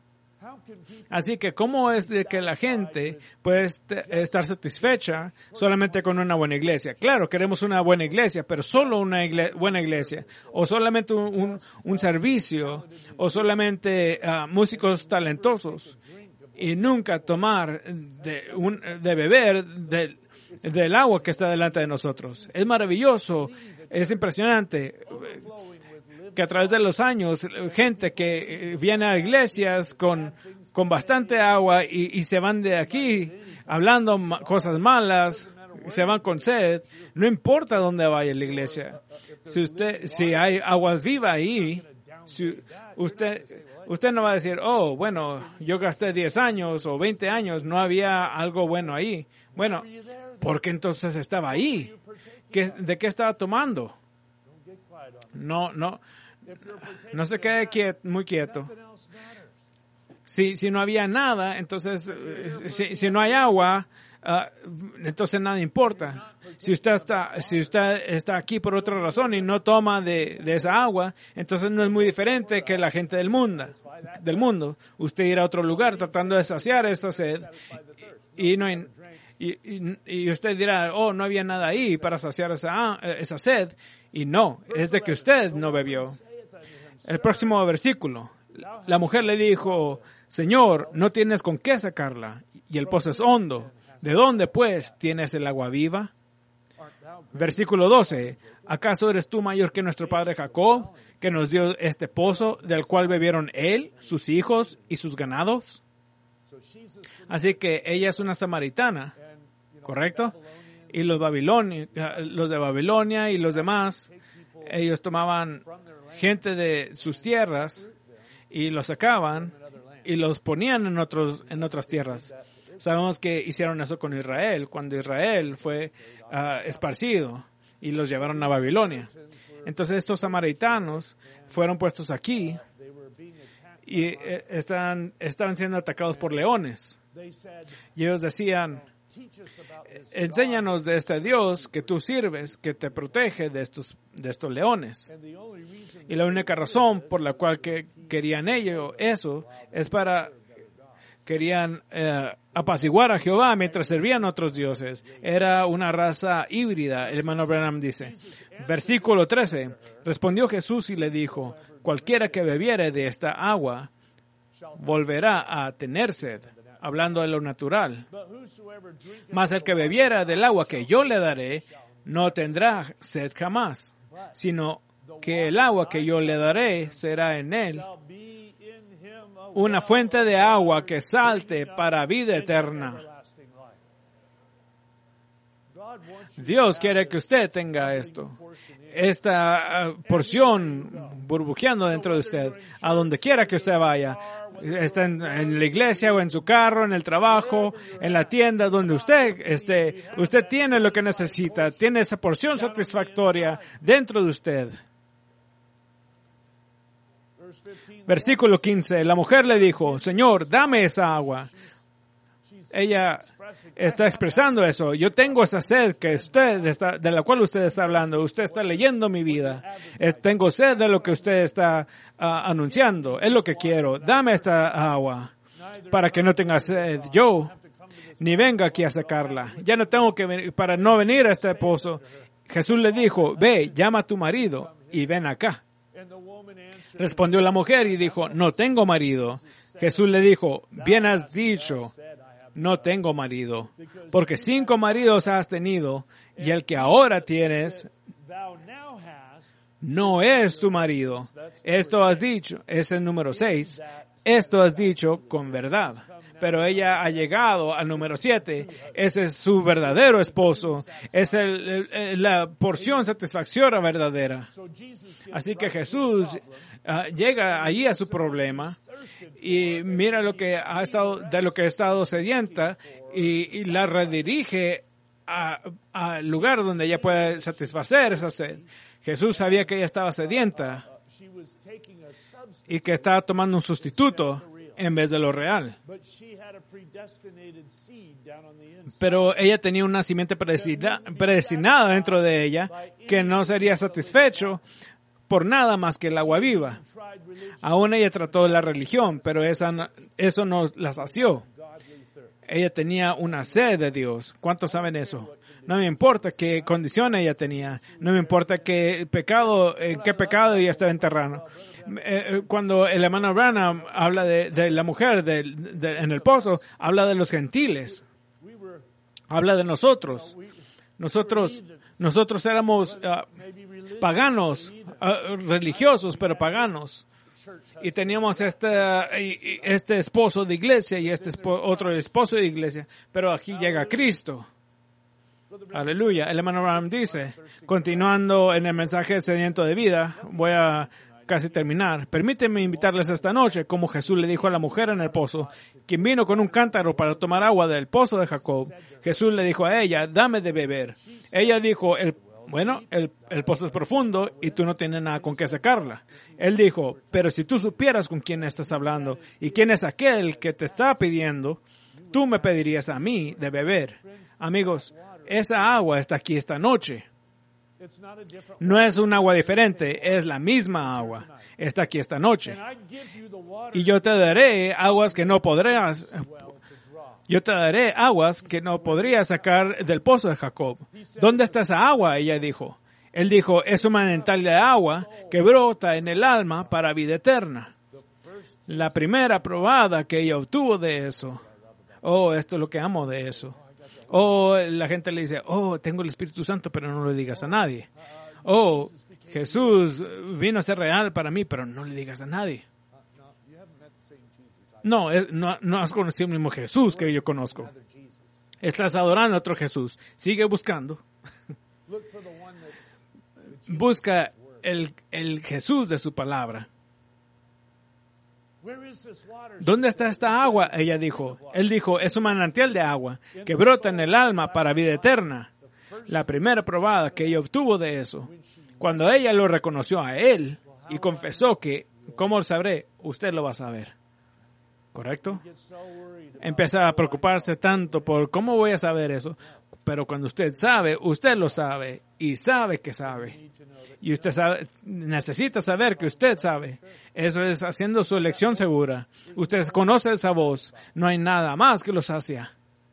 Así que, ¿cómo es de que la gente puede estar satisfecha solamente con una buena iglesia? Claro, queremos una buena iglesia, pero solo una igle- buena iglesia, o solamente un, un, un servicio, o solamente uh, músicos talentosos, y nunca tomar de, un, de beber de, del agua que está delante de nosotros. Es maravilloso, es impresionante que a través de los años, gente que viene a iglesias con, con bastante agua y, y se van de aquí hablando ma- cosas malas, se van con sed, no importa dónde vaya la iglesia. Si usted, si hay aguas vivas ahí, si usted, usted no va a decir, oh, bueno, yo gasté diez años o veinte años, no había algo bueno ahí. Bueno, ¿por qué entonces estaba ahí? ¿Qué, ¿De qué estaba tomando? No, no, no se quede quieto, muy quieto. Si, si no había nada, entonces, si, si no hay agua, uh, entonces nada importa. Si usted está, si usted está aquí por otra razón y no toma de, de esa agua, entonces no es muy diferente que la gente del mundo. Del mundo. Usted irá a otro lugar tratando de saciar esa sed y no hay, y, y, y usted dirá, oh, no había nada ahí para saciar esa, esa sed. Y no, es de que usted no bebió. El próximo versículo. La mujer le dijo, Señor, no tienes con qué sacarla, y el pozo es hondo. ¿De dónde, pues, tienes el agua viva? Versículo doce. ¿Acaso eres tú mayor que nuestro padre Jacob, que nos dio este pozo, del cual bebieron él, sus hijos y sus ganados? Así que ella es una samaritana, ¿correcto? Y los babilonios, los de Babilonia y los demás, ellos tomaban gente de sus tierras y los sacaban y los ponían en otros en otras tierras. Sabemos que hicieron eso con Israel, cuando Israel fue uh, esparcido y los llevaron a Babilonia. Entonces estos samaritanos fueron puestos aquí y eh, están, estaban siendo atacados por leones. Y ellos decían, enséñanos de este Dios que tú sirves, que te protege de estos, de estos leones. Y la única razón por la cual que querían ellos eso es para, querían eh, apaciguar a Jehová mientras servían a otros dioses. Era una raza híbrida, el hermano Branham dice. Versículo trece. Respondió Jesús y le dijo, cualquiera que bebiere de esta agua volverá a tener sed. Hablando de lo natural. Mas el que bebiera del agua que yo le daré, no tendrá sed jamás, sino que el agua que yo le daré será en él una fuente de agua que salte para vida eterna. Dios quiere que usted tenga esto, esta uh, porción burbujeando dentro de usted, a donde quiera que usted vaya. Está en, en la iglesia o en su carro, en el trabajo, en la tienda, donde usted esté. Usted tiene lo que necesita, tiene esa porción satisfactoria dentro de usted. Versículo quince. La mujer le dijo, Señor, dame esa agua. Ella está expresando eso. Yo tengo esa sed que usted está, de la cual usted está hablando. Usted está leyendo mi vida. Eh, tengo sed de lo que usted está uh, anunciando. Es lo que quiero. Dame esta agua para que no tenga sed yo, ni venga aquí a sacarla. Ya no tengo que venir, para no venir a este pozo. Jesús le dijo, ve, llama a tu marido y ven acá. Respondió la mujer y dijo, no tengo marido. Jesús le dijo, bien has dicho, no tengo marido, porque cinco maridos has tenido, y el que ahora tienes no es tu marido. Esto has dicho, es el número seis, esto has dicho con verdad. Pero ella ha llegado al número siete, ese es su verdadero esposo, es el, el, el, la porción satisfactoria verdadera. Así que Jesús uh, llega allí a su problema y mira lo que ha estado, de lo que ha estado sedienta y, y la redirige al lugar donde ella puede satisfacer esa sed. Jesús sabía que ella estaba sedienta y que estaba tomando un sustituto en vez de lo real. Pero ella tenía una simiente predestina, predestinada dentro de ella que no sería satisfecho por nada más que el agua viva. Aún ella trató de la religión, pero esa, eso no la sació. Ella tenía una sed de Dios. ¿Cuántos saben eso? No me importa qué condición ella tenía. No me importa qué pecado, en qué pecado ella estaba enterrada. Cuando el hermano Branham habla de, de la mujer de, de, en el pozo, habla de los gentiles. Habla de nosotros. Nosotros, nosotros éramos uh, paganos, uh, religiosos, pero paganos. Y teníamos este, este esposo de iglesia y este esposo, otro esposo de iglesia. Pero aquí llega Cristo. Aleluya. El hermano Branham dice, continuando en el mensaje de sediento de vida, voy a casi terminar. Permíteme invitarles esta noche, como Jesús le dijo a la mujer en el pozo, quien vino con un cántaro para tomar agua del pozo de Jacob. Jesús le dijo a ella, dame de beber. Ella dijo, el Bueno, el, el pozo es profundo y tú no tienes nada con qué sacarla. Él dijo, pero si tú supieras con quién estás hablando y quién es aquel que te está pidiendo, tú me pedirías a mí de beber. Amigos, esa agua está aquí esta noche. No es un agua diferente, es la misma agua. Está aquí esta noche. Y yo te daré aguas que no podrás, yo te daré aguas que no podrías sacar del pozo de Jacob. ¿Dónde está esa agua? Ella dijo. Él dijo, es un manantial de agua que brota en el alma para vida eterna. La primera probada que ella obtuvo de eso. Oh, esto es lo que amo de eso. Oh, la gente le dice, oh, tengo el Espíritu Santo, pero no lo digas a nadie. Oh, Jesús vino a ser real para mí, pero no le digas a nadie. No, no, no has conocido el mismo Jesús que yo conozco. Estás adorando a otro Jesús. Sigue buscando. Busca el, el Jesús de su palabra. ¿Dónde está esta agua? Ella dijo. Él dijo, es un manantial de agua que brota en el alma para vida eterna. La primera probada que ella obtuvo de eso, cuando ella lo reconoció a él y confesó que, ¿cómo lo sabré? Usted lo va a saber. ¿Correcto? Empieza a preocuparse tanto por cómo voy a saber eso. Pero cuando usted sabe, usted lo sabe y sabe que sabe. Y usted sabe, necesita saber que usted sabe. Eso es haciendo su elección segura. Usted conoce esa voz. No hay nada más que lo sacia.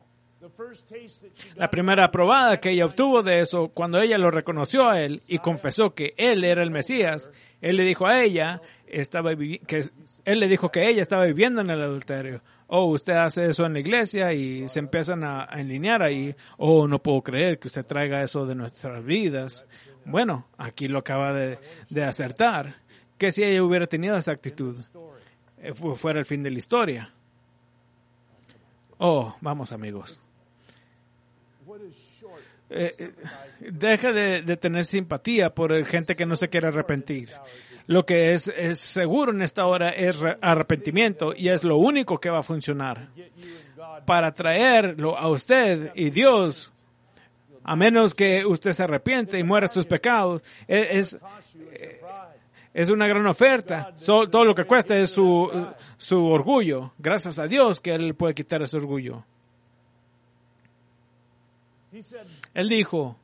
La primera probada que ella obtuvo de eso, cuando ella lo reconoció a él y confesó que él era el Mesías, él le dijo a ella, estaba que él le dijo que ella estaba viviendo en el adulterio. Oh, usted hace eso en la iglesia y se empiezan a, a alinear ahí. Oh, no puedo creer que usted traiga eso de nuestras vidas. Bueno, aquí lo acaba de, de acertar. Que si ella hubiera tenido esa actitud, eh, fuera el fin de la historia. Oh, vamos amigos. Eh, eh, deje de, de tener simpatía por gente que no se quiere arrepentir. Lo que es, es seguro en esta hora es arrepentimiento y es lo único que va a funcionar para traerlo a usted y Dios, a menos que usted se arrepiente y muera sus pecados. Es, es, es una gran oferta. So, todo lo que cuesta es su, su orgullo. Gracias a Dios que Él puede quitar ese orgullo. Él dijo,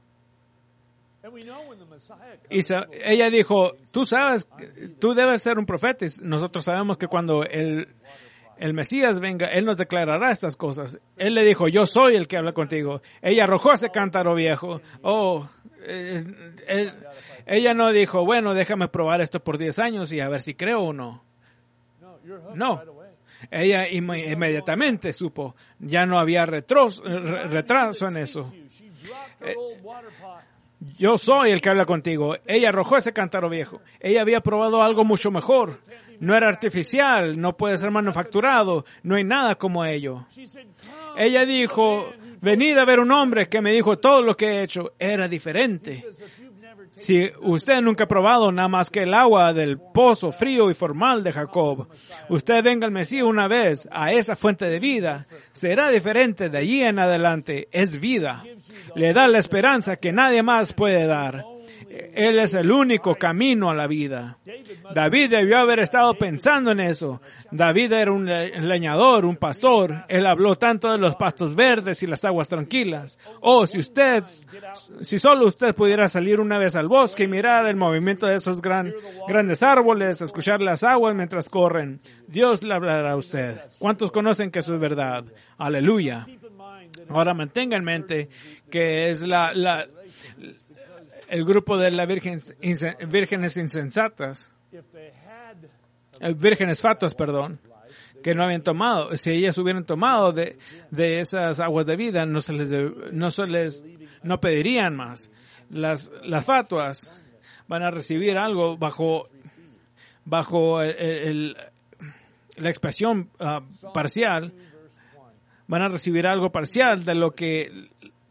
y sa- ella dijo, tú sabes, tú debes ser un profeta. Nosotros sabemos que cuando el, el Mesías venga, Él nos declarará estas cosas. Él le dijo, yo soy el que habla contigo. Ella arrojó ese cántaro viejo. Oh, eh, eh, ella no dijo, bueno, déjame probar esto por diez años y a ver si creo o no. No. Ella im- inmediatamente supo, ya no había retros, re- retraso en eso. Eh, yo soy el que habla contigo. Ella arrojó ese cántaro viejo. Ella había probado algo mucho mejor. No era artificial, no puede ser manufacturado, no hay nada como ello. Ella dijo, venid a ver un hombre que me dijo todo lo que he hecho. Era diferente. Si usted nunca ha probado nada más que el agua del pozo frío y formal de Jacob, usted venga al Mesías una vez a esa fuente de vida, será diferente de allí en adelante. Es vida. Le da la esperanza que nadie más puede dar. Él es el único camino a la vida. David debió haber estado pensando en eso. David era un leñador, un pastor. Él habló tanto de los pastos verdes y las aguas tranquilas. Oh, si usted, si solo usted pudiera salir una vez al bosque y mirar el movimiento de esos gran, grandes árboles, escuchar las aguas mientras corren, Dios le hablará a usted. ¿Cuántos conocen que eso es verdad? Aleluya. Ahora mantenga en mente que es la, la el grupo de las vírgenes, vírgenes insensatas, vírgenes fatuas, perdón, que no habían tomado. Si ellas hubieran tomado de, de esas aguas de vida, no se les, no se les, no pedirían más. Las, las fatuas van a recibir algo bajo, bajo el, el, la expresión uh, parcial, van a recibir algo parcial de lo que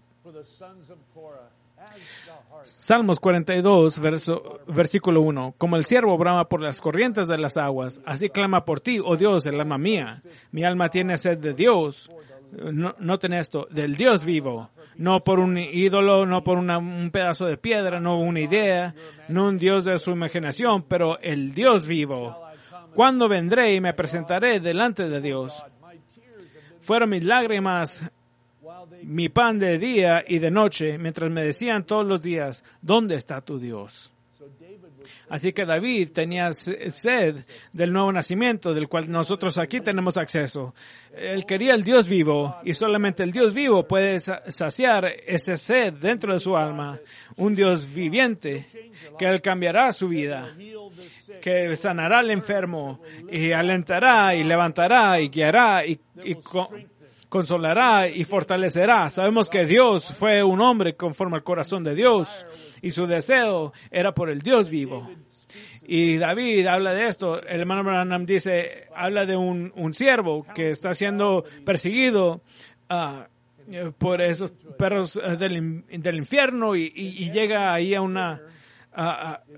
Salmos cuarenta y dos, verso, versículo uno. Como el ciervo brama por las corrientes de las aguas, así clama por ti, oh Dios, el alma mía. Mi alma tiene sed de Dios. No, noten esto, del Dios vivo. No por un ídolo, no por una, un pedazo de piedra, no una idea, no un Dios de su imaginación, pero el Dios vivo. ¿Cuándo vendré y me presentaré delante de Dios? Fueron mis lágrimas mi pan de día y de noche, mientras me decían todos los días, ¿dónde está tu Dios? Así que David tenía sed del nuevo nacimiento, del cual nosotros aquí tenemos acceso. Él quería el Dios vivo, y solamente el Dios vivo puede saciar esa sed dentro de su alma. Un Dios viviente, que Él cambiará su vida, que sanará al enfermo, y alentará, y levantará, y guiará, y, y con, consolará y fortalecerá. Sabemos que Dios fue un hombre conforme al corazón de Dios y su deseo era por el Dios vivo. Y David habla de esto. El hermano Branham dice, habla de un, un siervo que está siendo perseguido uh, por esos perros uh, del, del infierno y, y, y llega ahí a una... Uh, uh,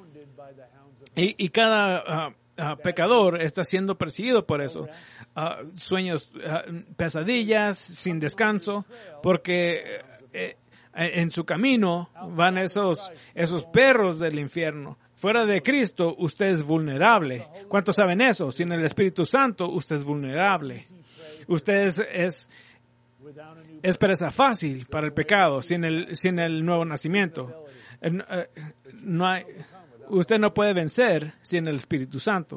y, y cada... Uh, Uh, pecador está siendo perseguido por eso. Uh, sueños, uh, pesadillas, sin descanso, porque eh, en su camino van esos, esos perros del infierno. Fuera de Cristo, usted es vulnerable. ¿Cuántos saben eso? Sin el Espíritu Santo, usted es vulnerable. Usted es, es, es presa fácil para el pecado, sin el, sin el nuevo nacimiento. Uh, no hay... Usted no puede vencer sin el Espíritu Santo.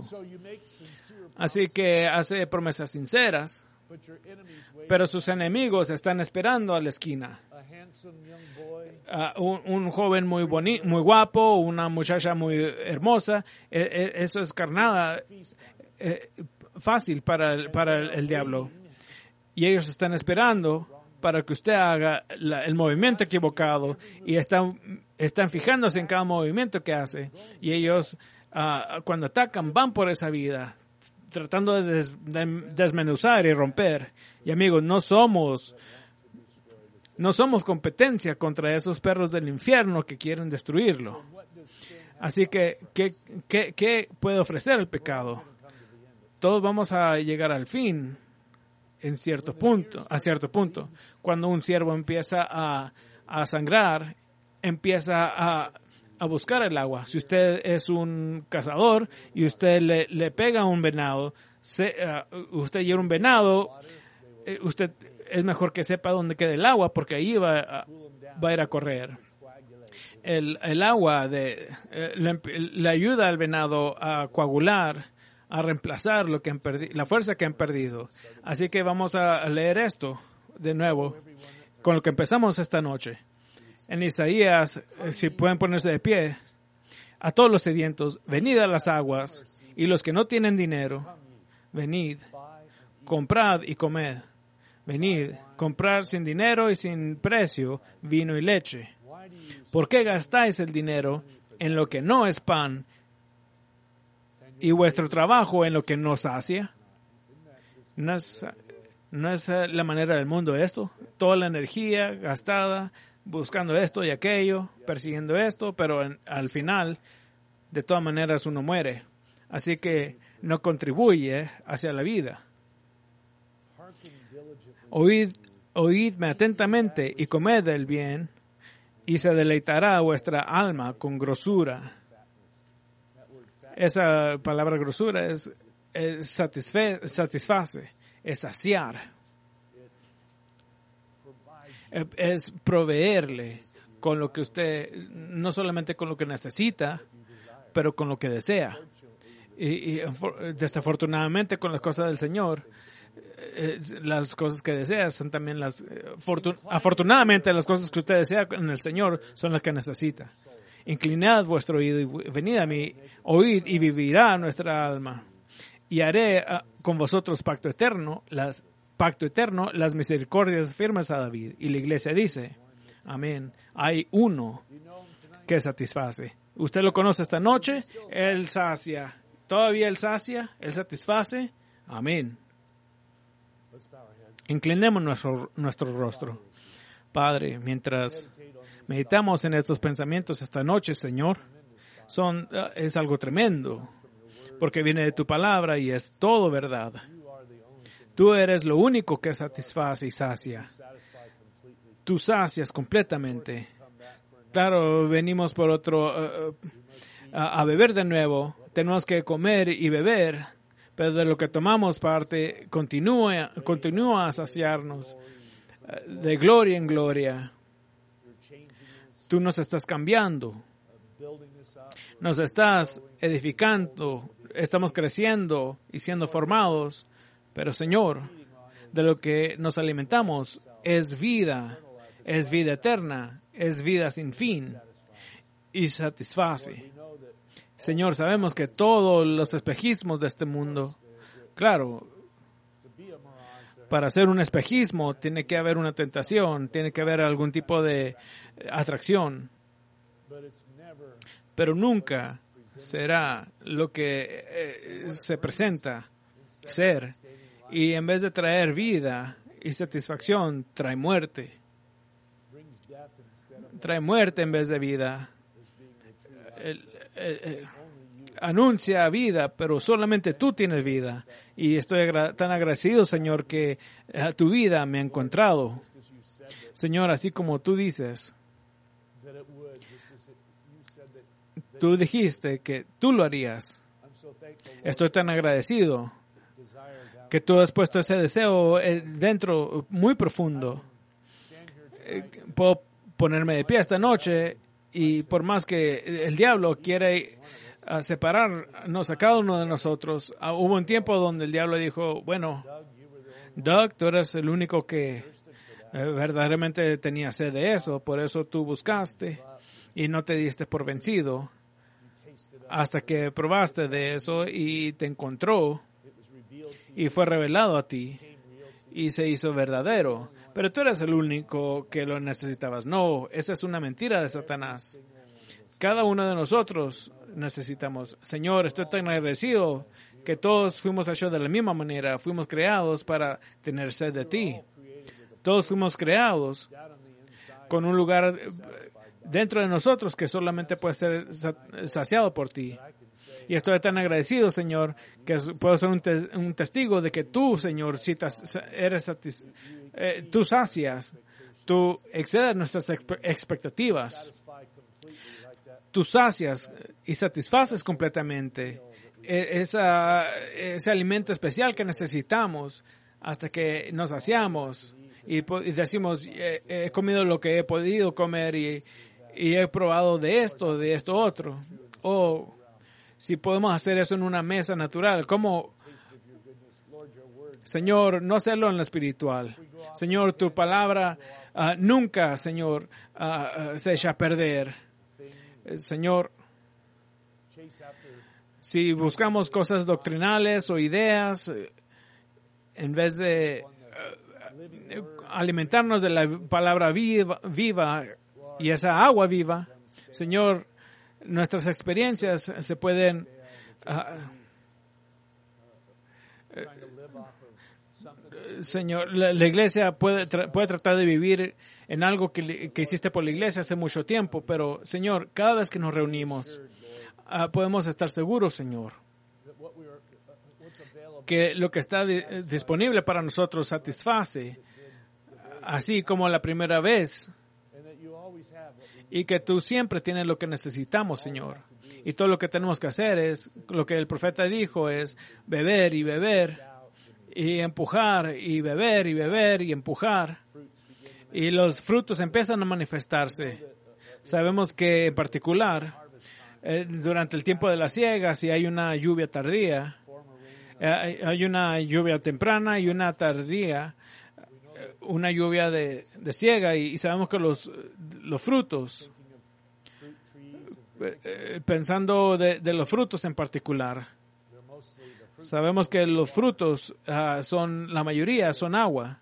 Así que hace promesas sinceras, pero sus enemigos están esperando a la esquina. Uh, un, un joven muy boni- muy guapo, una muchacha muy hermosa, eh, eh, eso es carnada, eh, fácil para el, para el, el diablo. Y ellos están esperando para que usted haga la, el movimiento equivocado y están, están fijándose en cada movimiento que hace. Y ellos, uh, cuando atacan, van por esa vida, tratando de, des, de desmenuzar y romper. Y amigos, no somos, no somos competencia contra esos perros del infierno que quieren destruirlo. Así que, ¿qué, qué, qué puede ofrecer el pecado? Todos vamos a llegar al fin. En cierto punto, a cierto punto, cuando un ciervo empieza a, a sangrar, empieza a, a buscar el agua. Si usted es un cazador y usted le, le pega a un venado, se, uh, usted lleva un venado, eh, usted es mejor que sepa dónde queda el agua porque ahí va a, va a ir a correr. El, el agua de, eh, le, le ayuda al venado a coagular, a reemplazar lo que han perdido, la fuerza que han perdido. Así que vamos a leer esto de nuevo, con lo que empezamos esta noche. En Isaías, si pueden ponerse de pie, a todos los sedientos, venid a las aguas, y los que no tienen dinero, venid, comprad y comed. Venid, comprar sin dinero y sin precio vino y leche. ¿Por qué gastáis el dinero en lo que no es pan, y vuestro trabajo en lo que no sacia? ¿No es, no es la manera del mundo esto? Toda la energía gastada buscando esto y aquello, persiguiendo esto, pero en, al final, de todas maneras, uno muere. Así que no contribuye hacia la vida. Oíd, oídme atentamente y comed el bien, y se deleitará vuestra alma con grosura. Esa palabra grosura es, es satisfe, satisface, es saciar, es proveerle con lo que usted, no solamente con lo que necesita, pero con lo que desea. Y, y desafortunadamente con las cosas del Señor, eh, las cosas que desea son también las, eh, fortun, afortunadamente las cosas que usted desea en el Señor son las que necesita. Inclinad vuestro oído y venid a mí, oíd y vivirá nuestra alma. Y haré uh, con vosotros pacto eterno, las, pacto eterno, las misericordias firmes a David. Y la iglesia dice, amén. Hay uno que satisface. Usted lo conoce esta noche, Él sacia. Todavía Él sacia, Él satisface. Amén. Inclinemos nuestro, nuestro rostro. Padre, mientras meditamos en estos pensamientos esta noche, Señor, son, es algo tremendo, porque viene de tu palabra y es todo verdad. Tú eres lo único que satisface y sacia. Tú sacias completamente. Claro, venimos por otro, uh, a, a beber de nuevo. Tenemos que comer y beber, pero de lo que tomamos parte continúa, continúa a saciarnos de gloria en gloria. Tú nos estás cambiando, nos estás edificando, estamos creciendo y siendo formados, pero Señor, de lo que nos alimentamos es vida, es vida eterna, es vida sin fin y satisface. Señor, sabemos que todos los espejismos de este mundo, claro, para hacer un espejismo tiene que haber una tentación, tiene que haber algún tipo de atracción, pero nunca será lo que eh, se presenta ser. Y en vez de traer vida y satisfacción, trae muerte. Trae muerte en vez de vida. El, el, el, anuncia vida, pero solamente tú tienes vida. Y estoy agra- tan agradecido, Señor, que a tu vida me ha encontrado. Señor, así como tú dices, tú dijiste que tú lo harías. Estoy tan agradecido que tú has puesto ese deseo dentro, muy profundo. Puedo ponerme de pie esta noche y por más que el diablo quiere separarnos a cada uno de nosotros, hubo un tiempo donde el diablo dijo, bueno, Doug, tú eres el único que verdaderamente tenía sed de eso, por eso tú buscaste y no te diste por vencido hasta que probaste de eso y te encontró y fue revelado a ti y se hizo verdadero. Pero tú eres el único que lo necesitabas. No, esa es una mentira de Satanás. Cada uno de nosotros necesitamos. Señor, estoy tan agradecido que todos fuimos hechos de la misma manera. Fuimos creados para tener sed de ti. Todos fuimos creados con un lugar dentro de nosotros que solamente puede ser saciado por ti. Y estoy tan agradecido, Señor, que puedo ser un, te- un testigo de que tú, Señor, si te, eres satis- eh, tú sacias, tú excedes nuestras expe- expectativas. Tú sacias y satisfaces completamente esa, ese alimento especial que necesitamos hasta que nos saciamos y, y decimos, eh, he comido lo que he podido comer y, y he probado de esto, de esto otro. O si podemos hacer eso en una mesa natural, ¿cómo? Señor, no hacerlo en lo espiritual. Señor, tu palabra uh, nunca, Señor, uh, uh, se echa a perder. Eh, Señor, si buscamos cosas doctrinales o ideas, eh, en vez de uh, alimentarnos de la palabra viva, viva y esa agua viva, Señor, nuestras experiencias se pueden uh, eh, Señor, la, la iglesia puede, tra- puede tratar de vivir en algo que, que hiciste por la iglesia hace mucho tiempo, pero Señor, cada vez que nos reunimos uh, podemos estar seguros, Señor, que lo que está di- disponible para nosotros satisface, así como la primera vez, y que tú siempre tienes lo que necesitamos, Señor. Y todo lo que tenemos que hacer es, lo que el profeta dijo, es beber y beber, y empujar, y beber y beber y empujar. Y los frutos empiezan a manifestarse. Sabemos que en particular, eh, durante el tiempo de la siega, si hay una lluvia tardía, eh, hay una lluvia temprana y una tardía, una lluvia de, de siega, y, y sabemos que los, los frutos, eh, pensando de, de los frutos en particular, sabemos que los frutos uh, son, la mayoría son agua.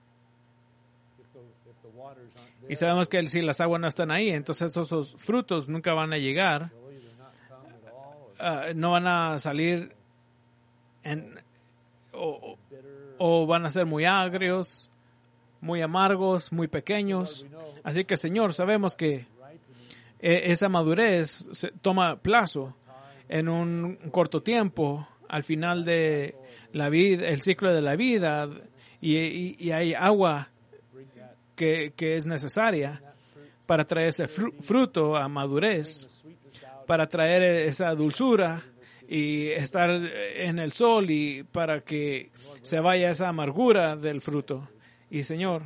Y sabemos que si las aguas no están ahí, entonces esos frutos nunca van a llegar, uh, no van a salir en, o, o van a ser muy agrios, muy amargos, muy pequeños. Así que, Señor, sabemos que esa madurez se toma plazo en un corto tiempo, al final de la vida, el ciclo de la vida, y, y, y hay agua que, que es necesaria para traer ese fru- fruto a madurez, para traer esa dulzura y estar en el sol y para que se vaya esa amargura del fruto. Y Señor,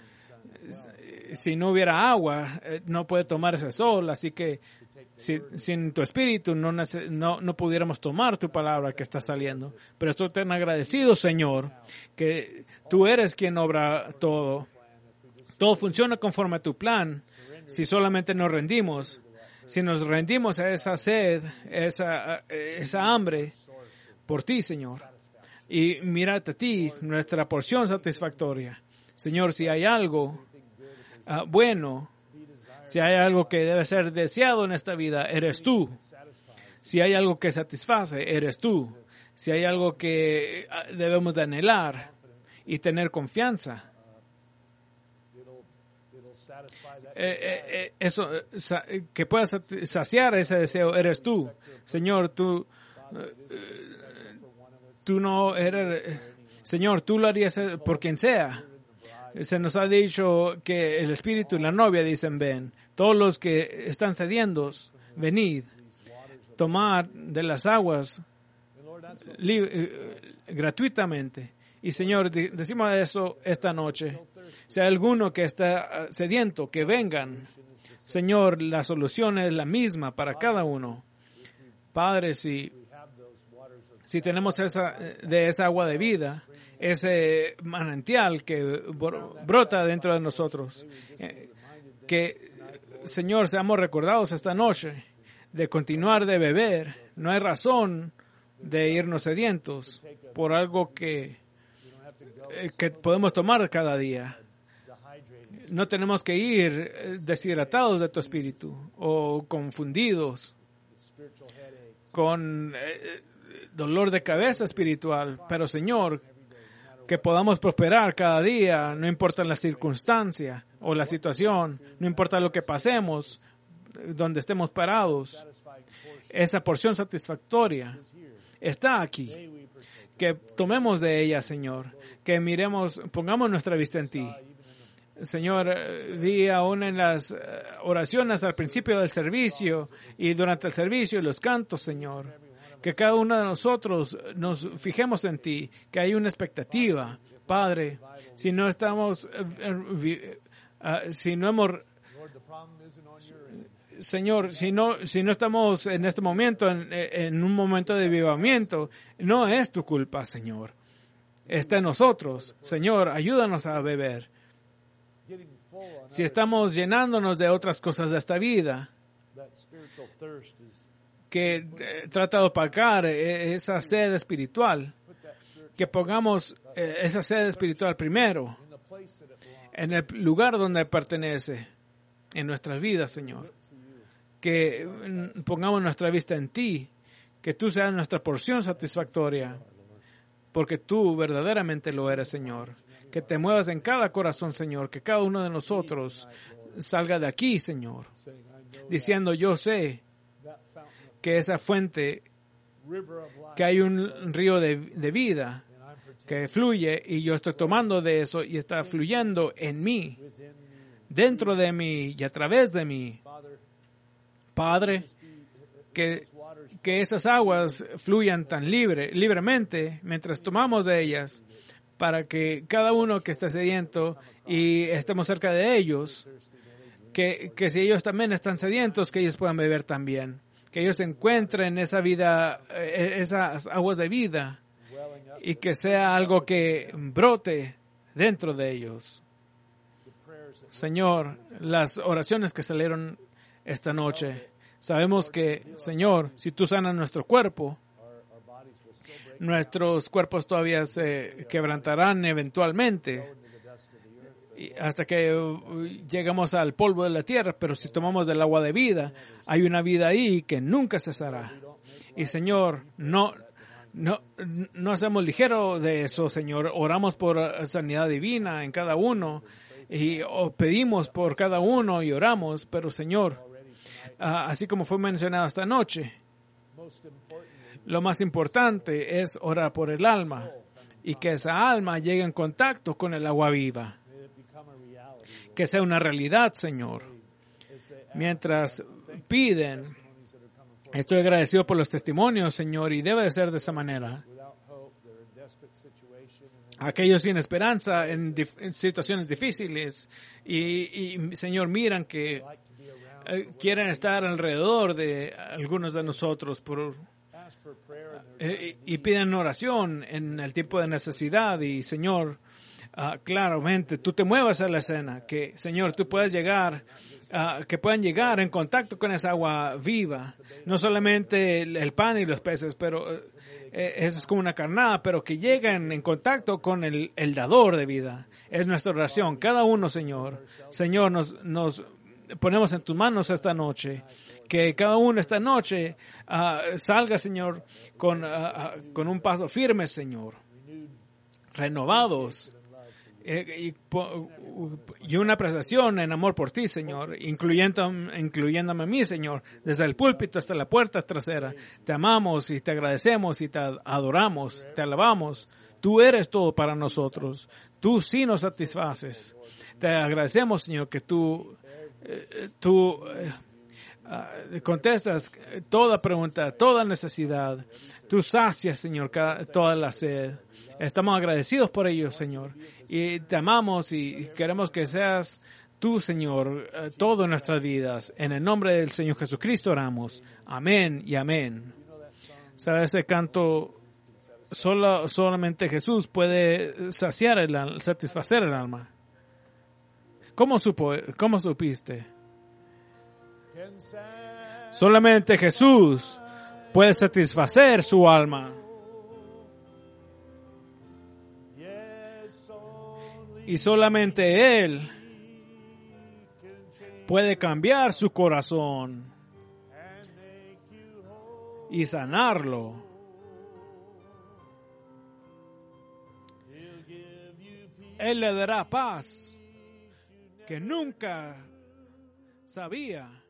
si no hubiera agua, no puede tomar ese sol, así que si, sin tu espíritu no, no, no pudiéramos tomar tu palabra que está saliendo. Pero estoy tan agradecido, Señor, que tú eres quien obra todo. Todo funciona conforme a tu plan si solamente nos rendimos. Si nos rendimos a esa sed, esa, esa hambre por ti, Señor. Y mírate a ti, nuestra porción satisfactoria. Señor, si hay algo uh, bueno, si hay algo que debe ser deseado en esta vida, eres tú. Si hay algo que satisface, eres tú. Si hay algo que debemos de anhelar y tener confianza, Eh, eh, eh, eso eh, que puedas saciar ese deseo, eres tú. Señor, tú eh, tú no eres, Señor, tú lo harías por quien sea. Se nos ha dicho que el Espíritu y la novia dicen, ven. Todos los que están sedientos, venid, tomad de las aguas eh, gratuitamente. Y Señor, decimos eso esta noche. Si hay alguno que está sediento, que vengan. Señor, la solución es la misma para cada uno. Padre, si, si tenemos esa, de esa agua de vida, ese manantial que brota dentro de nosotros, que, Señor, seamos recordados esta noche de continuar de beber. No hay razón de irnos sedientos por algo que que podemos tomar cada día. No tenemos que ir deshidratados de tu espíritu o confundidos con eh, dolor de cabeza espiritual. Pero, Señor, que podamos prosperar cada día, no importa la circunstancia o la situación, no importa lo que pasemos, donde estemos parados. Esa porción satisfactoria está aquí. Que tomemos de ella, Señor. Que miremos, pongamos nuestra vista en ti. Señor, vi aún en las oraciones al principio del servicio y durante el servicio y los cantos, Señor, que cada uno de nosotros nos fijemos en ti, que hay una expectativa. Padre, si no estamos, uh, si no hemos, Señor, si no, si no estamos en este momento, en, en un momento de avivamiento, no es tu culpa, Señor. Está en nosotros. Señor, ayúdanos a beber. Si estamos llenándonos de otras cosas de esta vida, que eh, trata de opacar eh, esa sed espiritual, que pongamos eh, esa sed espiritual primero, en el lugar donde pertenece, en nuestras vidas, Señor. Que pongamos nuestra vista en ti, que tú seas nuestra porción satisfactoria, porque tú verdaderamente lo eres, Señor. Que te muevas en cada corazón, Señor, que cada uno de nosotros salga de aquí, Señor, diciendo, yo sé que esa fuente, que hay un río de, de vida que fluye y yo estoy tomando de eso y está fluyendo en mí, dentro de mí y a través de mí. Padre, que, que esas aguas fluyan tan libre, libremente mientras tomamos de ellas, para que cada uno que esté sediento y estemos cerca de ellos, que, que si ellos también están sedientos, que ellos puedan beber también, que ellos encuentren esa vida, esas aguas de vida, y que sea algo que brote dentro de ellos. Señor, las oraciones que salieron esta noche, sabemos que, Señor, si tú sanas nuestro cuerpo, nuestros cuerpos todavía se quebrantarán eventualmente hasta que llegamos al polvo de la tierra, pero si tomamos del agua de vida, hay una vida ahí que nunca cesará. Y, Señor, no, no, no hacemos ligero de eso, Señor. Oramos por sanidad divina en cada uno y pedimos por cada uno y oramos, pero, Señor, Uh, así como fue mencionado esta noche, lo más importante es orar por el alma y que esa alma llegue en contacto con el agua viva. Que sea una realidad, Señor. Mientras piden Estoy agradecido por los testimonios, Señor, y debe de ser de esa manera. Aquellos sin esperanza en, dif- en situaciones difíciles y, y, Señor, miran que eh, quieren estar alrededor de algunos de nosotros por, eh, y, y piden oración en el tiempo de necesidad. Y, Señor, uh, claramente tú te muevas a la escena, que, Señor, tú puedas llegar, uh, que puedan llegar en contacto con esa agua viva, no solamente el, el pan y los peces, pero uh, eso es como una carnada, pero que lleguen en contacto con el, el dador de vida. Es nuestra oración. Cada uno, Señor. Señor, nos, nos ponemos en tus manos esta noche. Que cada uno esta noche uh, salga, Señor, con, uh, uh, con un paso firme, Señor. Renovados. Eh, y, y una apreciación en amor por ti, Señor, incluyendo, incluyéndome a mí, Señor, desde el púlpito hasta la puerta trasera. Te amamos y te agradecemos y te adoramos, te alabamos. Tú eres todo para nosotros. Tú sí nos satisfaces. Te agradecemos, Señor, que tú, eh, tú eh, uh, contestas toda pregunta, toda necesidad. Tú sacias, Señor, cada, toda la sed. Estamos agradecidos por ello, Señor. Y te amamos y queremos que seas tú, Señor, eh, todo en nuestras vidas. En el nombre del Señor Jesucristo oramos. Amén y amén. ¿Sabes? Ese canto, solo, solamente Jesús puede saciar el alma, satisfacer el alma. ¿Cómo supo, cómo supiste? Solamente Jesús puede satisfacer su alma. Y solamente Él puede cambiar su corazón y sanarlo. Él le dará paz que nunca sabía.